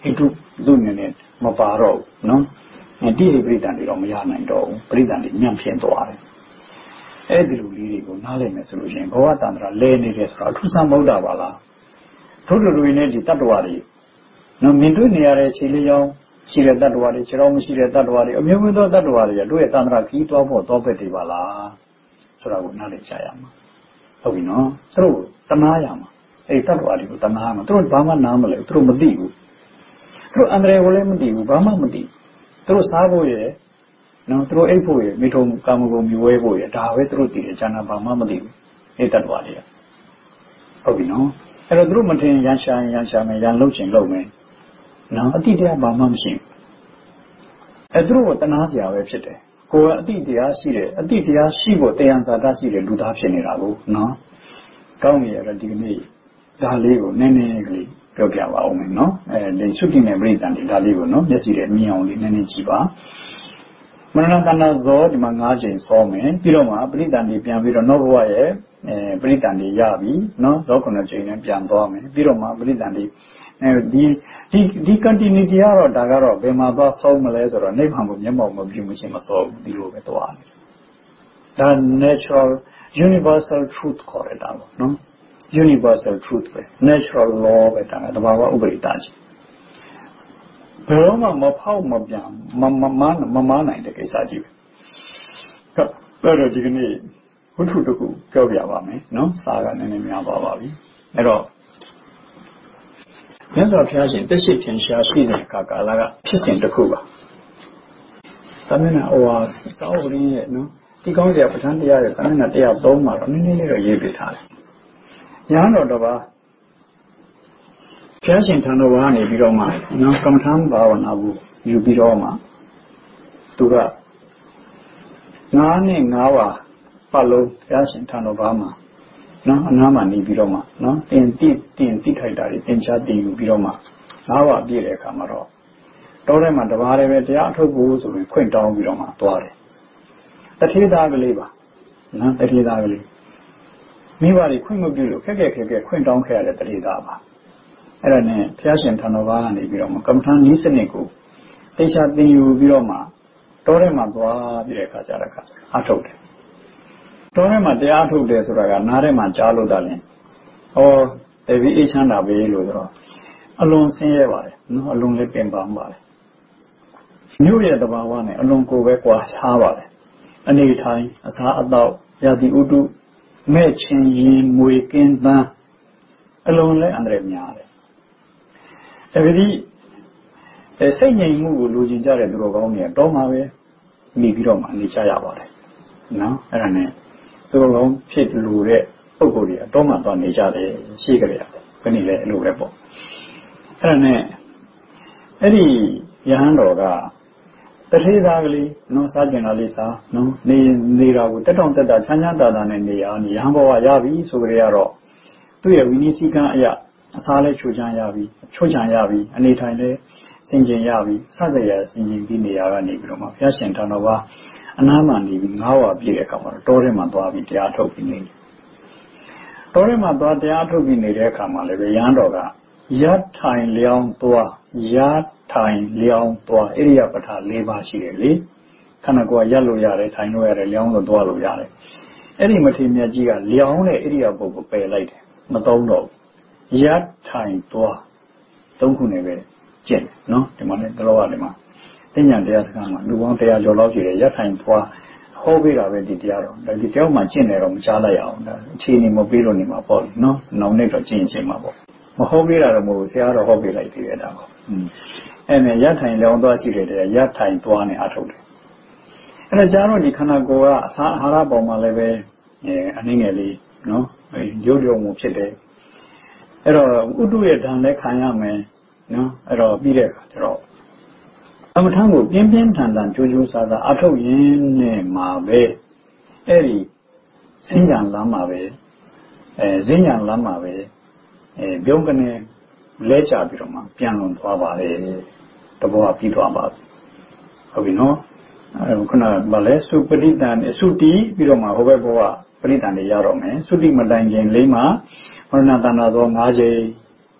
[SPEAKER 3] အိတုသူ့အနေနဲ့မပါတော့ဘူးနော်တိရိပရိသန်တွေတော့မရနိုင်တော့ဘူးပရိသန်တွေညံ့ဖျင်းသွားတယ်အဲ့ဒီလိုလေးတွေကိုနားလည်မယ်ဆိုလို့ရှိရင်ဘဝတန္တရာလဲနေတယ်ဆိုတော့အထူးဆန်းမဟုတ်တာပါလားတို့တို့တွေနဲ့ဒီတတ္တဝါတွေနော်မြင်တွေ့နေရတဲ့ခြေလေးရောင်းရှိတဲ့တတ္တဝါတွေခြေတော်မရှိတဲ့တတ္တဝါတွေအမျိုးမျိုးသောတတ္တဝါတွေကတို့ရဲ့တန္တရာခီးသွားဖို့သွားပဲ့တွေပါလားဆိုတာကိုနားလည်ကြရမှာဟုတ်ပြီနော်သူတို့တနာရမှာအဲ့တတ္တဝါတွေကိုတနာရမှာသူတို့ဘာမှနားမလဲသူတို့မသိဘူးသူတို့အန္တရာယ်ကိုလည်းမသိဘူးဘာမှမသိသူတို့စားဖို့ရယ်နော်သူတို့အိပ်ဖို့ရယ်မိထုံကာမဂုဏ်မြွေးဖို့ရယ်ဒါပဲသူတို့သိတယ်ကျန်တာဘာမှမသိဘူးအဲ့တတ္တဝါတွေကဟုတ်ပြီနော်အဲ့တော့သူတို့မထင်ရန်ရှာရန်ရှာမယ်ရန်လှုပ်ချင်လှုပ်မယ်နော်အတိတရားဘာမှမရှိဘူးအဲ့သူတို့ကတနာစရာပဲဖြစ်တယ်ကိုယ်ကအတိတရားရှိတယ်အတိတရားရှိဖို့တရားဇာတရှိတယ်လူသားဖြစ်နေတာကိုနော်ကောင်းပြီအဲ့တော့ဒီကနေ့ဒါလေးကိုနည်းနည်းကလေးပြောပြပါဦးမယ်နော်အဲဒီသုတိနဲ့ပရိသန်ဒီဒါလေးကိုနော်မျက်စိနဲ့မြင်အောင်လေးနည်းနည်းကြည့်ပါမရဏတဏ္ဍဇောဒီမှာ၅ချိန်စောမယ်ပြီးတော့မှပရိသန်ဒီပြန်ပြီးတော့နောက်ဘဝရဲ့အဲပရိသန်ဒီရပြီနော်ဇောခုနှစ်ချိန်နဲ့ပြန်သွားမယ်ပြီးတော့မှပရိသန်ဒီအဲဒီဒီဒီ continuity ကတော့ဒါကတော့ဘယ်မှာသွားဆုံးမလဲဆိုတော့နိဗ္ဗာန်ကိုမျက်မှောက်မပြုမချင်းမစောဘူးဒီလိုပဲသွားတယ်ဒါ natural universal truth ခေါ်ရတာပေါ့နော် universal truth ပဲ natural law ပဲဒါကတဘာဝဥပဒေတကြီးဘယ်တော့မှမဖောက်မပြန်မမမမမနိုင်တဲ့ကိစ္စကြီးပဲဟုတ်အဲ့တော့ဒီကနေ့ဝိထုတခုပြောပြပါမယ်နော်စာကနည်းနည်းများပါပါပြီအဲ့တော့မြတ်စွာဘုရားရှင်တက်ရှိထင်ရှားရှိတဲ့ကာကာလကဖြစ်စဉ်တစ်ခုပါသမဏဟိုဟာစောဝရင်းရဲ့နော်ဒီကောင်းစရာပဋ္ဌာန်းတရားရဲ့သမဏတရားသုံးမှာတော့နည်းနည်းလေးတော့ရေးပြထားတယ်ညာတော်တော်ပါဘုရားရှင်ထံတော်ကနေပြီးတော့မှနော်ကမ္မထံဘာဝနာဘူးယူပြီးတော့မှသူကငါးနဲ့ငါးဝါပတ်လုံးဘုရားရှင်ထံတော်ဘာမှာနော်အနားမှာနေပြီးတော့မှနော်တင်တိတင်တိထိုက်တာတွေသင်္ချာတင်ယူပြီးတော့မှငါးဝါပြည့်တဲ့အခါမှာတော့တောထဲမှာတပါးလည်းပဲတရားအထုတ်ဖို့ဆိုရင်ခွင့်တောင်းပြီးတော့မှသွားတယ်တထေးသားကလေးပါနော်တထေးသားကလေးမိဘတွေခွင့်မပြုလို့ခက်ခက်ခက်ခက်ခွင့်တောင်းခဲ့ရတဲ့တထေးသားပါအဲ့ဒါနဲ့ဘုရားရှင်ထံတော်ဘာကနေပြီးတော့မှကမ္မထန်နည်းစနစ်ကိုသင်္ချာတင်ယူပြီးတော့မှတောထဲမှာသွားပြီးတဲ့အခါကျတော့အထုတ်တယ်တော်ထဲမှာတရားထုတ်တယ်ဆိုတာကနားထဲမှာကြားလို့တာလဲဟောတေဗီအေးချမ်းတာပဲလို့ဆိုတော့အလွန်ဆင်းရဲပါတယ်နော်အလွန်လေးပင်ပန်းပါတယ်မြို့ရဲ့တဘာဝနဲ့အလွန်ကိုပဲကွာခြားပါတယ်အနေထိုင်အစားအသောက်ရာသီဥတုမဲ့ချင်းရင်မွေကင်းသန်းအလွန်လဲအန္တရာယ်များတယ်တေဗီစိတ်ငြိမ်မှုကိုလိုချင်ကြတဲ့သူတော်ကောင်းတွေတော့မှပဲနေပြီးတော့မှနေကြရပါတယ်နော်အဲ့ဒါနဲ့သူတော်ကောင်းဖြစ်လို့တဲ့ပုံကိုယ်တွေတော့မှသွားနေကြတယ်ရှိကြတယ်ခဏလေးအဲ့လိုပဲပေါ့အဲ့ဒါနဲ့အဲ့ဒီယဟန်တော်ကတထေးသားကလေးနော်စားကျင်လာလေးစားနော်နေနေတာကိုတက်တောင့်တက်တာချမ်းချမ်းသာသာနဲ့နေရအောင်ယဟန်ဘဝရပြီဆိုကြရတော့သူ့ရဲ့ဝိနည်းစည်းကမ်းအရာအစားလဲချိုးချမ်းရပြီချိုးချမ်းရပြီအနေထိုင်လဲစင်ကြင်ရပြီစသရစင်ကြင်ပြီးနေရကနေပြီးတော့မှဘုရားရှင်ထံတော်ကအနားမှနေပြီးငါးဝါပြည့်တဲ့အခါမှာတောထဲမှာသွားပြီးတရားထုတ်ပြီးနေတယ်တောထဲမှာသွားတရားထုတ်ပြီးနေတဲ့အခါမှာလည်းရဟန်းတော်ကရထိုင်လျောင်းသွားရထိုင်လျောင်းသွားဣရိယာပဋ္ဌာ၄ပါးရှိတယ်လေခန္ဓာကိုယ်ရက်လို့ရတယ်ထိုင်လို့ရတယ်လျောင်းလို့သွားလို့ရတယ်အဲ့ဒီမထေရမြတ်ကြီးကလျောင်းတဲ့ဣရိယာပုတ်ကိုပယ်လိုက်တယ်မသုံးတော့ဘူးရထိုင်သွားသုံးခုနဲ့ပဲကျင့်နော်ဒီမှာလည်းတော်တော်ကဒီမှာသင်္ညာတရားစကားမှာလူပေါင်းတရားကျော်လောက်ရှိတယ်ရထိုင်သွားဟောပေးတာပဲဒီတရားတော့ဒါဒီတရားမှကျင့်တယ်တော့မကြားလိုက်အောင်ဒါအခြေအနေမပေးလို့နေမှာပေါ့နော်နောက်နေ့တော့ကျင့်ချင်မှာပေါ့မဟောပေးတာတော့မဟုတ်ဆရာတော်ဟောပေးလိုက်သေးတယ်ဒါပေါ့อืมအဲ့နဲ့ရထိုင်လျောင်းသွားရှိတယ်တရားရထိုင်သွားနဲ့အထုတ်တယ်အဲ့ဒါကြားတော့ဒီခန္ဓာကိုယ်ကအစာအာဟာရပုံမှာလည်းပဲအဲအနည်းငယ်လေးနော်ရုပ်ရုံမှုဖြစ်တယ်အဲ့တော့ဥတုရဲ့ဓာတ်လည်းခံရမယ်နော်အဲ့တော့ပြီးတဲ့အခါကျတော့အမထမ်းကိုပြင်းပြင်းထန်ထန်ကြိုးကြိုးစားစားအထုတ်ရင်းနဲ့မှာပဲအဲ့ဒီစဉ္ညာလမ်းမှာပဲအဲစဉ္ညာလမ်းမှာပဲအဲပြုံးကနေလဲချပြီးတော့မှပြန်လွန်သွားပါလေတဘောကပြီးသွားပါဟုတ်ပြီနော်အဲခုနကဗလဲစုပရိသန်စုတိပြီးတော့မှဟိုဘက်ဘောကပရိသန်တွေရတော့မယ်စုတိမတိုင်ခင်လေးမှာမရဏတဏ္ဍသော၅ချိန်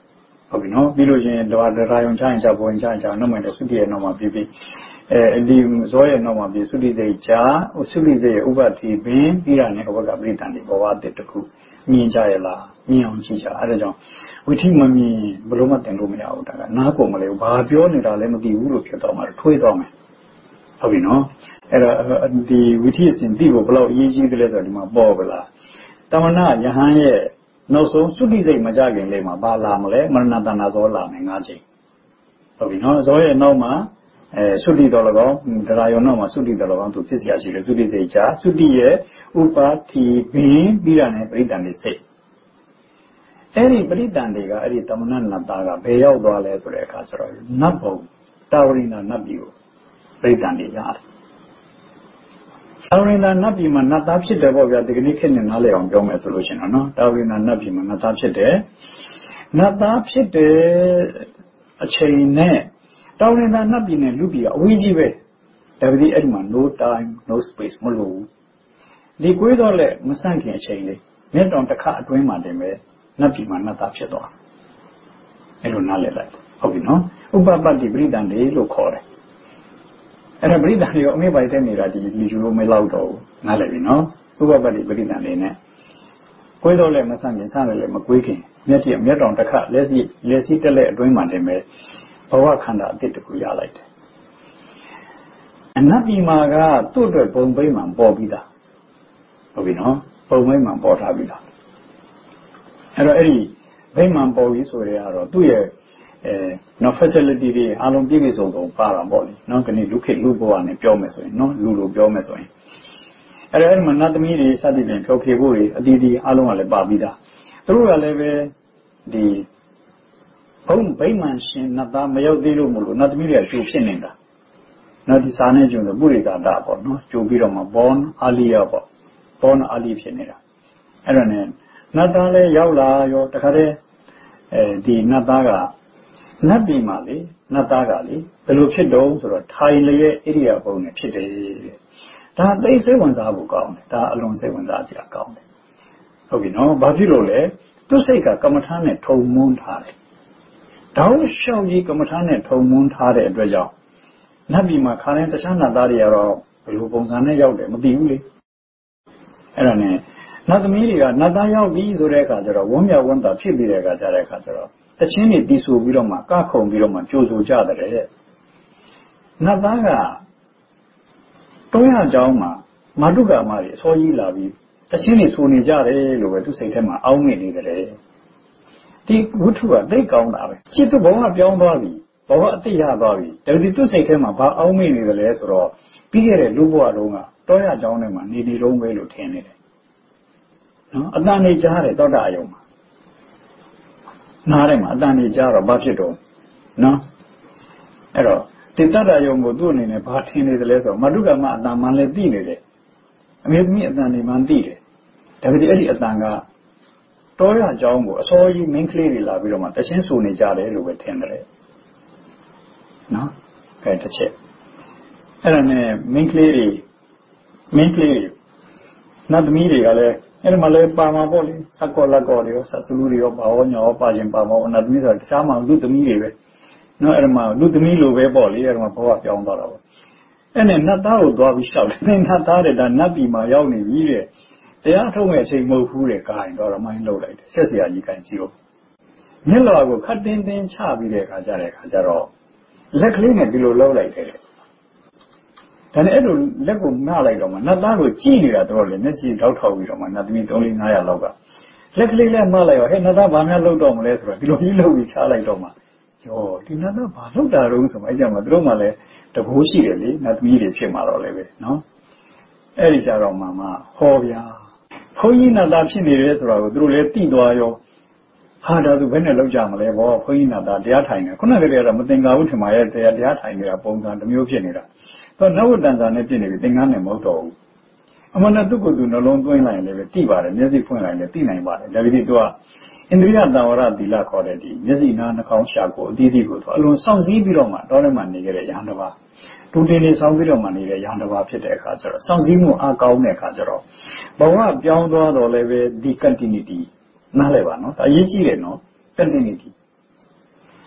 [SPEAKER 3] ဟုတ်ပြီနော်ပြီးလို့ချင်းတော့ရာယုံချိုင်းချပေါ်ချိုင်းချနောက်မှလည်းသုတိရဲ့နောက်မှာပြီးပြီးအဲဒီဇောရဲ့နောက်မှာပြီးသုတိစိတ်ချသုတိစိတ်ရဲ့ဥပတိပင်ပြီးတာနဲ့ဘဝကပြိတ္တန်ဒီဘဝအတ္တတစ်ခုမြင်ကြရလားမြင်အောင်ကြည့်ကြအဲဒါကြောင့်ဝိထိမမြင်ဘလို့မှတင်လို့မရဘူးဒါကနားကုန်မလဲဘာပြောနေတာလဲမသိဘူးလို့ဖြစ်တော့မှထွေးတော့မယ်ဟုတ်ပြီနော်အဲ့တော့ဒီဝိထိအစဉ်သိဖို့ဘလို့အရေးကြီးတယ်လဲဆိုတော့ဒီမှာပေါ်ပလားတမနာယဟန်ရဲ့နောက်ဆုံးသုတိစိတ်မကြခင်လေးမှာဘာလာမလဲမရဏတဏဇောလာမယ်ငါးချိန်ဟုတ်ပြီနော်ဇောရဲ့နောက်မှာအဲသုတိတော်၎င်းတရားယုံနောက်မှာသုတိတော်၎င်းသူဖြစ်เสียရှိတယ်သုတိစိတ်ချသုတိရဲ့ဥပါတိပင်ပြီးတာနဲ့ပရိတ္တန်လေးစိတ်အဲ့ဒီပရိတ္တန်တွေကအဲ့ဒီတမနာနတ္တာကဘယ်ရောက်သွားလဲဆိုတဲ့အခါကျတော့နတ်ဘုံတာဝရိန္ဒနတ်ပြည်ကိုပရိတ္တန်တွေရတယ်တာဝရိန္ဒနတ်ပြည်မှာနတ်သားဖြစ်တယ်ပေါ့ဗျာဒီကနေ့ခေတ်နဲ့နားလည်အောင်ပြောမယ်ဆိုလို့ရှိရင်နော်တာဝရိန္ဒနတ်ပြည်မှာနတ်သားဖြစ်တယ်နတ်သားဖြစ်တဲ့အချိန်နဲ့တာဝရိန္ဒနတ်ပြည်နဲ့လူပြည်ကအဝေးကြီးပဲဒါပေမဲ့အဲ့ဒီမှာ no time no space မလို့ဒီကွေးတော့လေမဆန့်ခင်အချိန်လေးမြတ်တော်တစ်ခါအတွင်းမှာတင်ပဲနတ်ပြည်မှာနတ်သားဖြစ်သွားအဲ့လိုနားလည်လိုက်ဟုတ်ပြီနော်ဥပပတ္တိပရိဒံတွေလို့ခေါ်တယ်အဲ့ဒါပရိဒံတွေအမေပိုင်တဲ့နေတာဒီလူလူမလောက်တော့ဘူးနားလည်ပြီနော်ဥပပတ္တိပရိဒံတွေနဲ့ကွေးတော့လေမဆန့်ခင်ဆန့်တယ်လေမကွေးခင်မြတ်ကြီးမြတ်တော်တစ်ခါလက်စီလက်စီတက်လက်အတွင်းမှာတင်ပဲဘဝခန္ဓာအတိတ်တခုရလိုက်တယ်အနတ်ပြည်မှာကသူ့အတွက်ဘုံဘိမှန်ပေါ်ပြီးသားဟုတ်ပြီနော်ပုံမိတ်မှန်ပေါ်ထားပြီလားအဲ့တော့အဲ့ဒီဘိမှန်ပေါ်ပြီးဆိုရဲကတော့သူ့ရဲ့အဲနော် facility တွေအားလုံးပြည့်ပြည့်စုံစုံပါတာပေါ့လေနော်ဒီနေ့လူခေတ်လူဘဝနဲ့ပြောမယ်ဆိုရင်နော်လူလိုပြောမယ်ဆိုရင်အဲ့တော့အဲ့ဒီမှာနတ်သမီးတွေစသည်ဖြင့်ဖြောဖြေဖို့တွေအတီးတီးအားလုံးကလည်းပါပြီးသားသူတို့ကလည်းပဲဒီဘုံဘိမှန်ရှင်နတ်သားမရောက်သေးလို့မလို့နတ်သမီးတွေကကျိုးဖြစ်နေတာနော်ဒီစာနဲ့ကျုံဆိုပုရိသတာပေါ့နော်ကျိုးပြီးတော့မှ born earlier ပေါ့ပေါ်နာအလီဖြစ်နေတာအဲ့ဒါနဲ့နတ်သားလည်းရောက်လာရောတခါတည်းအဲဒီနတ်သားကနတ်ပြည်မှာလေနတ်သားကလေဘယ်လိုဖြစ်တော့ဆိုတော့ထိုင်လျက်ဣရိယာပုနဲ့ဖြစ်တယ်ဒါသိစိတ်ဝင်စားဖို့ကောင်းတယ်ဒါအလွန်စိတ်ဝင်စားစရာကောင်းတယ်ဟုတ်ပြီနော်ဘာဖြစ်လို့လဲသူစိတ်ကကမ္မထာနဲ့ထုံမွန်းထားတယ်တောင်းလျှောက်ကြီးကမ္မထာနဲ့ထုံမွန်းထားတဲ့အတွက်ကြောင့်နတ်ပြည်မှာခါတိုင်းတခြားနတ်သားတွေကတော့ဘယ်လိုပုံစံနဲ့ရောက်တယ်မသိဘူးလေအဲ့ဒါနဲ့နတ်သမီးတွေကနတ်သားရောက်ပြီဆိုတဲ့အခါကျတော့ဝမ်းမြောက်ဝမ်းသာဖြစ်ပြီးတဲ့အခါကျတဲ့အခါကျတော့တချင်းတွေတီးဆူပြီးတော့မှကခုံပြီးတော့မှကြိုးဆိုကြတယ်နတ်သားကတွန်းရကြောင်းမှာမာတုကာမတွေအစောကြီးလာပြီးတချင်းတွေဆူနေကြတယ်လို့ပဲသူစိတ်ထဲမှာအောင်းမိနေတယ်ဒီဝတ္ထုကသိကောင်းတာပဲจิตဘဝပြောင်းသွားပြီဘဝအတိတ်ရသွားပြီဒါပေမဲ့သူစိတ်ထဲမှာဘာအောင်းမိနေတယ်လဲဆိုတော့ပြီးခဲ့တဲ့လူဘဝတုန်းကတောရကြောင်းထဲမှာနေနေတုံးပဲလို့ထင်နေတယ်နော်အတန်နေကြားတယ်တောတာအယုံမှာနားထဲမှာအတန်နေကြားတော့ဘာဖြစ်တော့နော်အဲ့တော့ဒီတတ္တယုံကိုသူ့အနေနဲ့ဘာထင်နေတယ်လဲဆိုတော့မတုကမအတန်မှလည်းသိနေတယ်အမေသမီးအတန်နေမှသိတယ်ဒါပေမဲ့အဲ့ဒီအတန်ကတောရကြောင်းကိုအစောကြီးမင်းကလေးတွေလာပြီးတော့မှတချင်းဆူနေကြတယ်လို့ပဲထင်တယ်နော်ကဲတစ်ချက်အဲ့ဒါနဲ့မင်းကလေးတွေမင်းကလေးနတ်သမီးတွေကလည်းအဲ့ဒီမှာလည်းပါမှာပေါ့လေစက်ကောလက်ကောတွေရောဆက်စလူတွေရောပါဟောညောပါခြင်းပါမှာနတ်သမီးဆိုတာတခြားမှလူသမီးတွေပဲနော်အဲ့ဒီမှာလူသမီးလိုပဲပေါ့လေအဲ့ဒီမှာဘဝပြောင်းသွားတာပေါ့အဲ့နဲ့နတ်သားကိုသွားပြီးရှောက်တယ်နတ်သားတဲ့ဒါနတ်ပြည်မှာရောက်နေပြီတဲ့တရားထုတ်မဲ့အချိန်မဟုတ်ဘူးတဲ့ကာရင်တော့မိုင်းလောက်လိုက်တယ်ဆက်စရာကြီးကန်ကြည့်လို့မြက်လာကိုခတ်တင်းတင်းချပြီးတဲ့အခါကျတဲ့အခါကျတော့လက်ကလေးနဲ့ဒီလိုလှုပ်လိုက်တယ်ဒါနဲ့အဲ့လိုလက်ကိုမလိုက်တော့မှနတ်သားကိုကြည့်နေတာတော့လေမျက်စိတောက်ထောက်ပြီးတော့မှနတ်သမီးသုံးလေးငါးရာလောက်ကလက်ကလေးလည်းမလိုက်ရောဟဲ့နတ်သားဘာများလှုပ်တော့မလဲဆိုတော့ဒီလိုကြီးလှုပ်ပြီးချလိုက်တော့မှယောဒီနတ်သားဘာလှုပ်တာတုံးဆိုမှအဲ့ကြမှာသူတို့မှလည်းတဘိုးရှိတယ်လေနတ်သမီးတွေဖြစ်မှာတော့လေပဲနော်အဲ့ဒီကြတော့မှမှဟောဗျာဘုန်းကြီးနတ်သားဖြစ်နေတယ်ဆိုတာကိုသူတို့လည်းသိသွားရောဟာဒါသူဘယ်နဲ့လောက်ကြမလဲဘောဘုန်းကြီးနတ်သားတရားထိုင်နေခုနကတည်းကတော့မသင်္ကာဘူးထင်ပါရဲ့တရားတရားထိုင်နေတာပုံစံတစ်မျိုးဖြစ်နေတာတော့နဝတ္တန်စာနဲ့ပြင်နေပြီသင်္ကန်းနဲ့မဟုတ်တော့ဘူးအမှန်တော့သူ့ကိုယ်သူနှလုံးသွင်းလိုက်ရင်လည်းသိပါတယ်မျက်စိဖွင့်လိုက်ရင်လည်းသိနိုင်ပါတယ်ဒါပေမဲ့သူကအိန္ဒိယတံဝရသီလခေါ်တဲ့ဒီမျက်စိနားနှာခေါင်းရှာကိုအသီးသီးကိုသူအလွန်စောင့်စည်းပြီးတော့မှတောထဲမှာနေကြတဲ့ရဟန်းတစ်ပါးတူတင်နေဆောင်ပြီးတော့မှနေတဲ့ရဟန်းတစ်ပါးဖြစ်တဲ့အခါကျတော့စောင့်စည်းမှုအားကောင်းတဲ့အခါကျတော့ဘဝပြောင်းသွားတော့လည်းပဲဒီ continuity နားလည်ပါနော်ဒါအရေးကြီးတယ်နော် continuity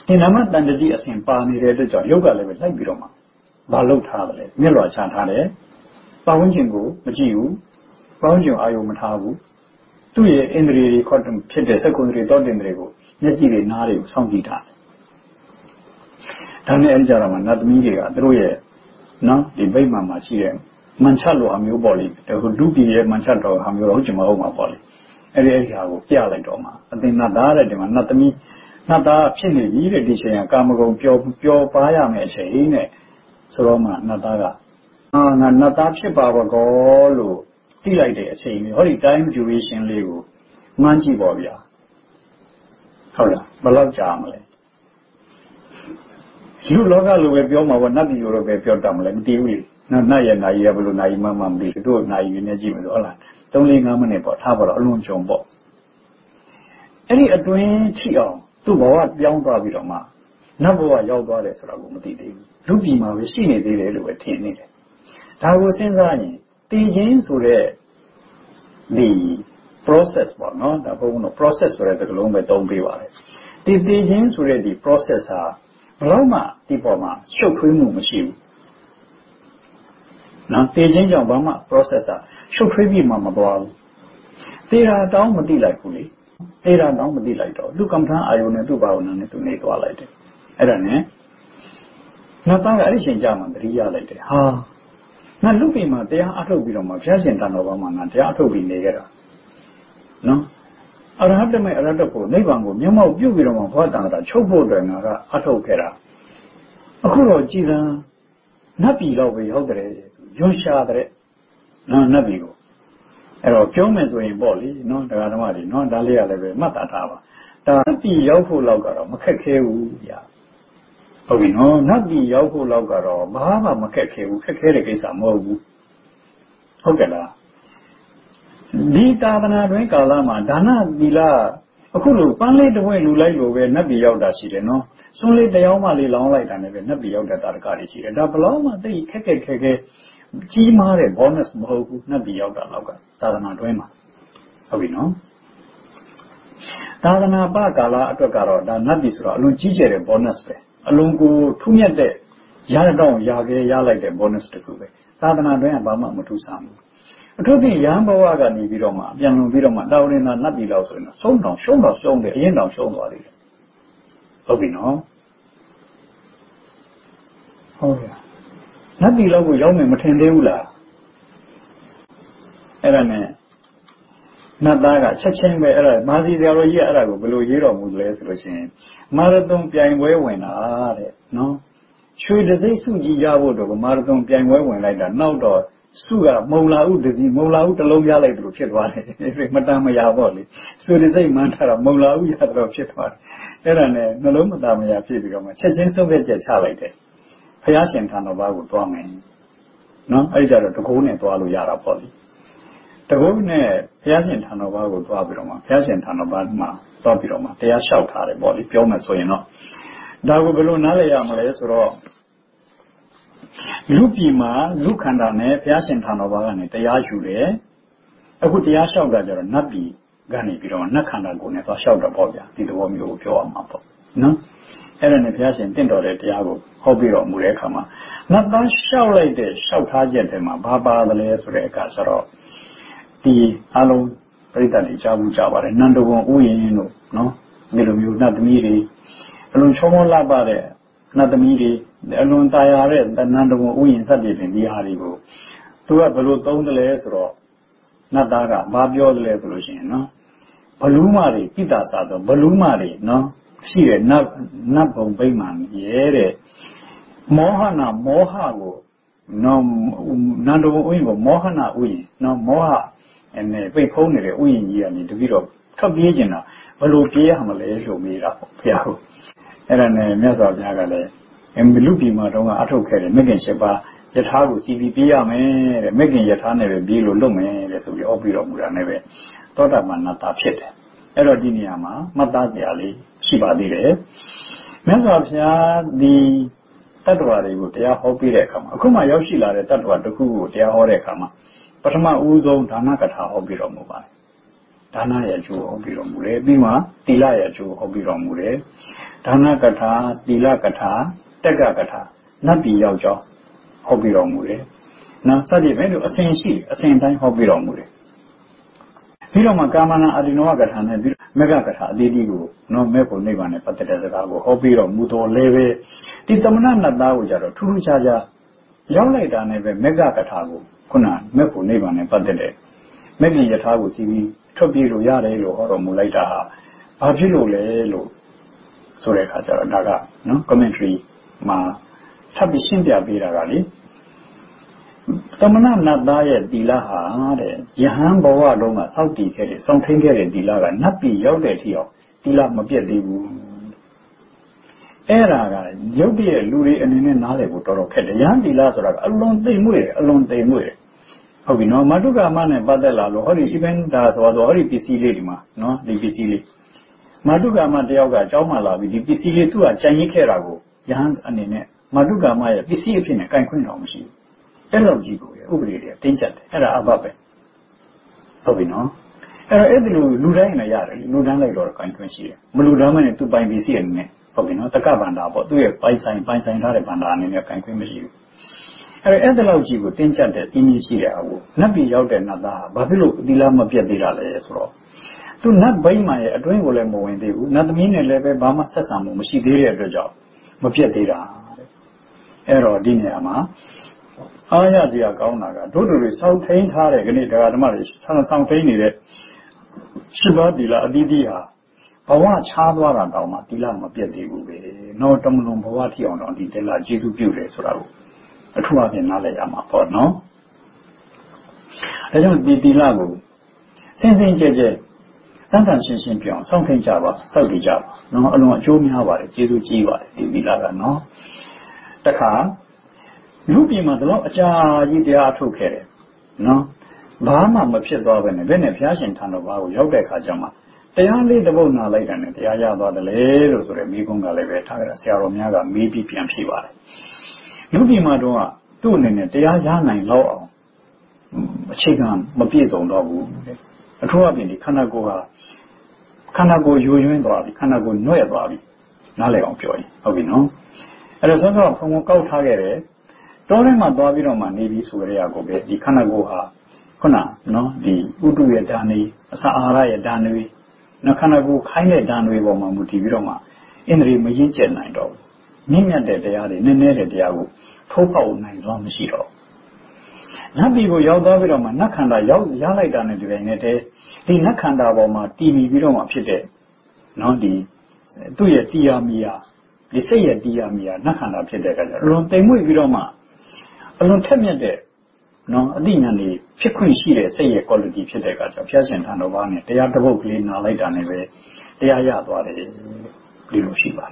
[SPEAKER 3] ဒီနာမတန်တတိအစဉ်ပါနေတဲ့အတွက်ကြောင့်ယုတ်ကလည်းပဲလိုက်ပြီးတော့မှဘာလုပ်ထားတယ်လဲမျက်လွှာချထားတယ်ပတ်ဝန်းကျင်ကိုမကြည့်ဘူးပတ်ဝန်းကျင်အာယုံမထားဘူးသူ့ရဲ့အင်္ဒြေတွေခေါ်ဖြစ်တဲ့စက္ကုန္ဒြေတောတင်တွေကိုမျက်ကြည့်တွေနားတွေကိုစောင့်ကြည့်ထားတယ်ဒါနဲ့အဲဒီကြတော့မှနတ်သမီးတွေကသူတို့ရဲ့နော်ဒီဗိမာန်မှာရှိတဲ့မန်ချလိုအမျိုးပေါ်လေဟိုဒုတိယမန်ချတော်အမျိုးဟုတ်ချင်မဟုတ်မှာပေါ့လေအဲ့ဒီအဲ့ဒီဟာကိုပြလိုက်တော့မှအသင်နတ်သားတဲ့ဒီမှာနတ်သမီးနတ်သားဖြစ်နေပြီတဲ့ဒီချိန်ကကာမဂုဏ်ပျော်ပျော်ပါရမယ်အချိန်နဲ့ဆိုတော့မှနတ်သားကအာငါနတ်သားဖြစ်ပါဘကောလို့သိလိုက်တဲ့အချိန်လေးဟောဒီ time duration လေးကိုမှန်းကြည့်ပါဗျာဟုတ်လားဘယ်လောက်ကြာမလဲလူလောကလိုပဲပြောမှာပေါ့နတ်ပြည်လိုပဲပြောတတ်မလဲမသိဘူးလေနတ်နတ်ရဲ့နာရီကဘယ်လိုနာရီမှမမသိဘူးတို့နာရီရင်းနဲ့ကြည့်မယ်ဆိုဟုတ်လားသုံးလေးငါးမိနစ်ပေါ့ထားပါတော့အလွန်ကြုံပေါ့အဲ့ဒီအတွင်းထိအောင်သူ့ဘဝပြောင်းသွားပြီးတော့မှနတ်ဘဝရောက်သွားတယ်ဆိုတာကိုမသိသေးဘူးလူပြည်မှာပဲရှိနေသေးတယ်လို့ပဲထင်နေတယ်ဒါကိုစဉ်းစားရင်တည်ခြင်းဆိုတဲ့ဒီ process ပေါ့နော်ဒါဘုံတော့ process ဆိုတဲ့စကားလုံးပဲသုံးပေးပါတယ်ဒီတည်ခြင်းဆိုတဲ့ဒီ process ဟာဘယ်တော့မှဒီပေါ်မှာရှုပ်ထွေးမှုမရှိဘူးနော်တည်ခြင်းကြောင့်ဘာမှ process ဟာရှုပ်ထွေးပြီးမှမသွားဘူးသေတာတောင်းမသိလိုက်ဘူးလေသေတာတောင်းမသိလိုက်တော့သူကမ္ဘာအာယုန်နဲ့သူ့ဘာဝနာနဲ့သူနေသွားလိုက်တယ်အဲ့ဒါနဲ့နတ်သားကအဲ့ဒီချိန်ကြာမှသတိရလိုက်တယ်ဟာငါလူပြည်မှာတရားအထုတ်ပြီးတော့မှဘုရားရှင်တန်တော်ဘာမှငါတရားအထုတ်ပြီးနေခဲ့တာနော်အရဟတမေအရဟတဖို့နိဗ္ဗာန်ကိုမျက်မှောက်ပြုပြီးတော့မှဘဝတန်တာချုပ်ဖို့အတွက်ငါကအထုတ်ခဲ့တာအခုတော့ကြည်စံနတ်ပြည်တော့ပဲရောက်တယ်ရွှန်ရှာတဲ့နော်နတ်ပြည်ကိုအဲ့တော့ပြောမယ်ဆိုရင်ပေါ့လေနော်တရားဓမ္မတွေနော်ဒါလေးရလည်းပဲမှတ်သားထားပါဒါနတ်ပြည်ရောက်ဖို့လောက်ကတော့မခက်ခဲဘူးဗျာဟုတ်ပြီနော်နတ်ပြည်ရောက်ဖို့လောက်ကတော့ဘာမှမခက်ခဲဘူးခက်ခဲတဲ့ကိစ္စမဟုတ်ဘူးဟုတ်ကဲ့လားဒီသာသနာတွင်ကာလမှာဒါနသီလအခုလိုပန်းလေးတစ်ဝဲလူလိုက်လို့ပဲနတ်ပြည်ရောက်တာရှိတယ်နော်စွန်းလေးတယောက်မှလေးလောင်းလိုက်တာနဲ့ပဲနတ်ပြည်ရောက်တဲ့တာရကတွေရှိတယ်ဒါဘလို့မှသိခက်ခက်ခဲခဲကြီးမားတဲ့ bonus မဟုတ်ဘူးနတ်ပြည်ရောက်တာလောက်ကသာသနာတွင်မှာဟုတ်ပြီနော်သာသနာပကာလအတွက်ကတော့ဒါနတ်ပြည်ဆိုတော့အလွန်ကြီးကျယ်တဲ့ bonus ပဲအလွန်ကိုထူးမြတ်တဲ့ရရတော့ရခဲ့ရလိုက်တဲ့ bonus တခုပဲသာသနာတွင်ကဘာမှမထူးဆန်းဘူးအထူးဖြင့်ရဟန်းဘဝကနေပြီးတော့မှပြန်လုံပြီးတော့မှတာဝရင်သာနတ်ပြည်လောက်ဆိုရင်ဆုံးတောင်ရှုံးတော့ရှုံးတယ်အရင်တောင်ရှုံးသွားသေးတယ်ဟုတ်ပြီနော်ဟုတ်ရနတ်ပြည်လောက်ကိုရောက်မယ်မထင်သေးဘူးလားအဲ့ဒါနဲ့နတ်သားကချက်ချင်းပဲအဲ့ဒါမာစီဆရာတော်ကြီးကအဲ့ဒါကိုဘယ်လိုရေးတော်မူလဲဆိုလို့ရှိရင်မာရသွန်ပြိုင်ပွဲဝင်တာတဲ့နော်ရွှေတစိမ့်စုကြည်ရဖို့တော့မာရသွန်ပြိုင်ပွဲဝင်လိုက်တာနောက်တော့စုကမုံလာဥတစီမုံလာဥတစ်လုံးရလိုက်တယ်လို့ဖြစ်သွားတယ်မတန်မရပေါ့လေရွှေတစိမ့်မှန်းထားတော့မုံလာဥရတော့ဖြစ်သွားတယ်အဲ့ဒါနဲ့နှလုံးမတန်မရဖြစ်ပြီးတော့မှချက်ချင်းဆုံးဖြတ်ချက်ချလိုက်တယ်ဘုရားရှင်ထံတော်ဘာကိုသွားမယ်နော်အဲ့ဒီကြတော့တကိုးနဲ့သွားလို့ရတာပေါ့လေတကုန်းနဲ့ဘုရားရှင်ထံတော်ဘာကိုသွားပြီးတော့မှဘုရားရှင်ထံတော်ဘာမှာသွားပြီးတော့မှတရားလျှောက်ထားတယ်ပေါ့လေပြောမယ်ဆိုရင်တော့ဒါကိုဘယ်လိုနားလည်ရမလဲဆိုတော့လူပြည်မှာလူခန္ဓာနဲ့ဘုရားရှင်ထံတော်ဘာကနေတရားယူတယ်အခုတရားလျှောက်တာကြတော့နတ်ပြည်ကနေပြီးတော့နတ်ခန္ဓာကိုယ်နဲ့သွားလျှောက်တာပေါ့ဗျာဒီသဘောမျိုးကိုပြောရမှာပေါ့နော်အဲ့ဒါနဲ့ဘုရားရှင်တင့်တော်တဲ့တရားကိုဟောပြီးတော့မူတဲ့အခါမှာနတ်သားလျှောက်လိုက်တဲ့လျှောက်ထားချက်တွေမှာဘာပါတယ်လဲဆိုတဲ့အခါဆိုတော့ဒီအလုံးပြိတ္တတွေကြားဘူးကြပါတယ်နန္ဒဘုံဥယျာဉ်တို့နော်ဒီလိုမျိုးနတ်သမီးတွေအလုံးချောမောလှပတဲ့နတ်သမီးတွေအလွန်ตายရတဲ့နန္ဒဘုံဥယျာဉ်စသဖြင့်ဒီဟာတွေကိုသူကဘယ်လိုသုံးတယ်လဲဆိုတော့နတ်သားကဘာပြောတယ်လဲဆိုလို့ရှိရင်နော်ဘလူးမတွေပိတ္တစာတော့ဘလူးမတွေနော်ရှိတဲ့နတ်နတ်ဘုံဗိမာန်ရဲတဲ့မောဟနာမောဟကိုနော်နန္ဒဘုံဥယျာဉ်ကိုမောဟနာဥယျာဉ်နော်မောဟအနေပိတ်ဖုံးနေတဲ့ဥယျာဉ်ကြီးကနေတပြီးတော့ထပ်ပြေးကျင်တာဘယ်လိုပြေးရမလဲလို့မေးတာပေါ့ဘုရားဟုတ်အဲ့ဒါနဲ့မြတ်စွာဘုရားကလည်းအမလူပြည်မှာတော့အထုတ်ခဲ့တယ်မဂ္ဂင်၈ပါးယထာကိုစီပြီးပြေးရမယ်တဲ့မဂ္ဂင်ယထာနဲ့ပဲပြေးလို့လွတ်မယ်တဲ့ဆိုပြီးဩပြီးတော့မူတာနဲ့ပဲသောတာပန်နတ္တဖြစ်တယ်အဲ့တော့ဒီနေရာမှာမှတ်သားစရာလေးရှိပါသေးတယ်မြတ်စွာဘုရားဒီတတ္တဝါတွေကိုတရားဟောပြတဲ့အခါမှာအခုမှရောက်ရှိလာတဲ့တတ္တဝါတစ်ခုကိုတရားဟောတဲ့အခါမှာပထမဦးဆုံးဒါနကထာဟောပြီးတော်မူပါတယ်ဒါနရဲ့အကျိုးဟောပြီးတော်မူတယ်ပြီးမှသီလရဲ့အကျိုးဟောပြီးတော်မူတယ်ဒါ Dana Kata, Tila Kata, Teka Kata, Nabi Yaujo, Hobby Romure. Now, study very a same sheet, a same time Hobby Romure. Hiroma Kamana Adinoa Katana, Mega Kata, Didigo, no Mepo Nivane, Patetago, Hobby Romuto Leve, Titamana Nadawjaro, Turu Chaja, Yoleta Neve, Mega Katago, Kuna, Mepo Nivane, Patete, Megi Yatago, Sivi, Topiro Yare, or Mulaita, Pajilo Lelo, Sore Kajara Daga, no commentary, Ma, Tabi Shindia Biragali. Tamana Nadaya Dilaha, Yahan Bawa Loma, Saudi Kerry, something Kerry Dilaga, Napi Yoga Tio, Dila Mapia Dibu Era, Yogi, Luri, and in Nalebu Toro Ket, Yan Dilasora, alone they move, alone they move. How we know Maduga Man and Badala, Hori, even does was Hori P C Lima, no, the P C. Maduga Madioga, Jomala, with the P C to a Chinese Kerago, Yan and in it, Maduga Maya, P C in a kind of machine. Hello, Jibu, Ubri, Tinchat, Era Ababe. So we know. Era Edlu, Ludana Yar, Ludana or Kanquency, Muludaman to buy B C and me, Hobino, Takabanda, but do a pine sign, pine sign, Harabandan in your Kanquency. Era Edlu Jibu, Tinchat, Sinichia, Nabi Yauda Nada, Babilu, Dilama Piadira, Esro. To not buy my adwin Wolemo when they would not mean a level Bama Sassam, she did a job. Mapiadira. Ero Dinama. Aya dia Gaunaga, Dodo is so taint hard again, the Adamarish, something needed. Shiba Dila Didia. Pawa Chadwara Dama, Dilama Piadi, no Dominum Pawati on the Dela Jidu Beauty, Surabu. A two of the Nalayama for no. I don't be Dilago. Sensing J J. Sometimes in Pion, something Java, Saudi Java, no, alone Jomia, Jidu Jiva, Dilaga, no. The car. Lupi Madlo, a charge they are two carry. No, Bahama Mapshidov and Venefian Tanova, Yoga Kajama. They only the Bona later and the Ayaba the Leros or a Migunga Leveta, Sierra Miaga, maybe P M Shiva. Lupi Madoa, two in it, they are young and low. Chigan, Mapizo, no, a two up in the Kanagoa, Kanago, Yuan Bobby, Kanago, Noya Bobby, Nale of Joy, of you know. And as a from Moko Tagare. Torema Babiroma Navy Suria Gobe, the Kanagoha, Kona, no, the Udu Dani, Sahara Danui, no Kanago, Kaine Danui Woma Mutiviroma, Enri Majinchen Nido. Nimia de Deadi, Nene Diago, Topa Nine Long Shiro. Nabigo Yaudaviroma, Nakanda, Yalai Dani Duenete, the Nakanda Woma, Tivi Viroma Pite, no, the Tuya Tia Mia, the Saya Dia Mia, Nakanda Pite, Rontemu Viroma. Alone ten minutes, no, a dinner, Piquin Shire, say a quality Piteca, Piasan Tanovani, they are the vocally now later anyway, they are Yadwari, Little Shiva.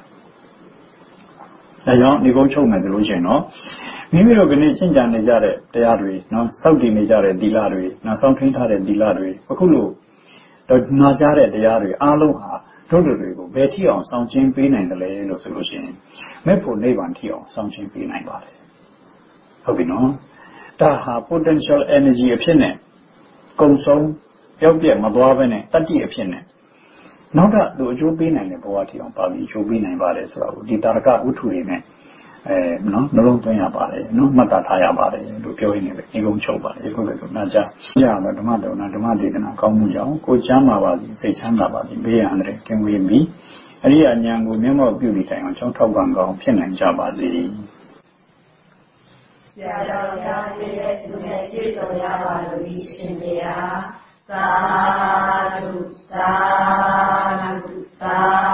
[SPEAKER 3] I don't negotiate my delusion, no. Maybe organization Janajare, they are no, Saudi Majare, Dilari, no, something had a Dilari, Okulu, the Najare, they are Aloha, Todorigo, Betty on some champagne and the lay of solution. Maple Navan Tio, some champagne and body. How we know? Taha potential energy opinion. Console, Yobia Mablavene, Tati opinion. Now that the Jobin and the Boati on Pavi, Jobin and Bades, the Taraka Uturime, no, no long thing about it, no Matataya about it, to go in it, you go choba, you go to Naja, Jama, Tomato, Natamati, and Kamuja, Kojama, say Chandabadi, Bay Andre, can we be? Ria Nyangu, Memo Beauty Time, Chotobanga, Pin and Jabazi.
[SPEAKER 2] Sadhu, sadhu, sadhu, sadhu.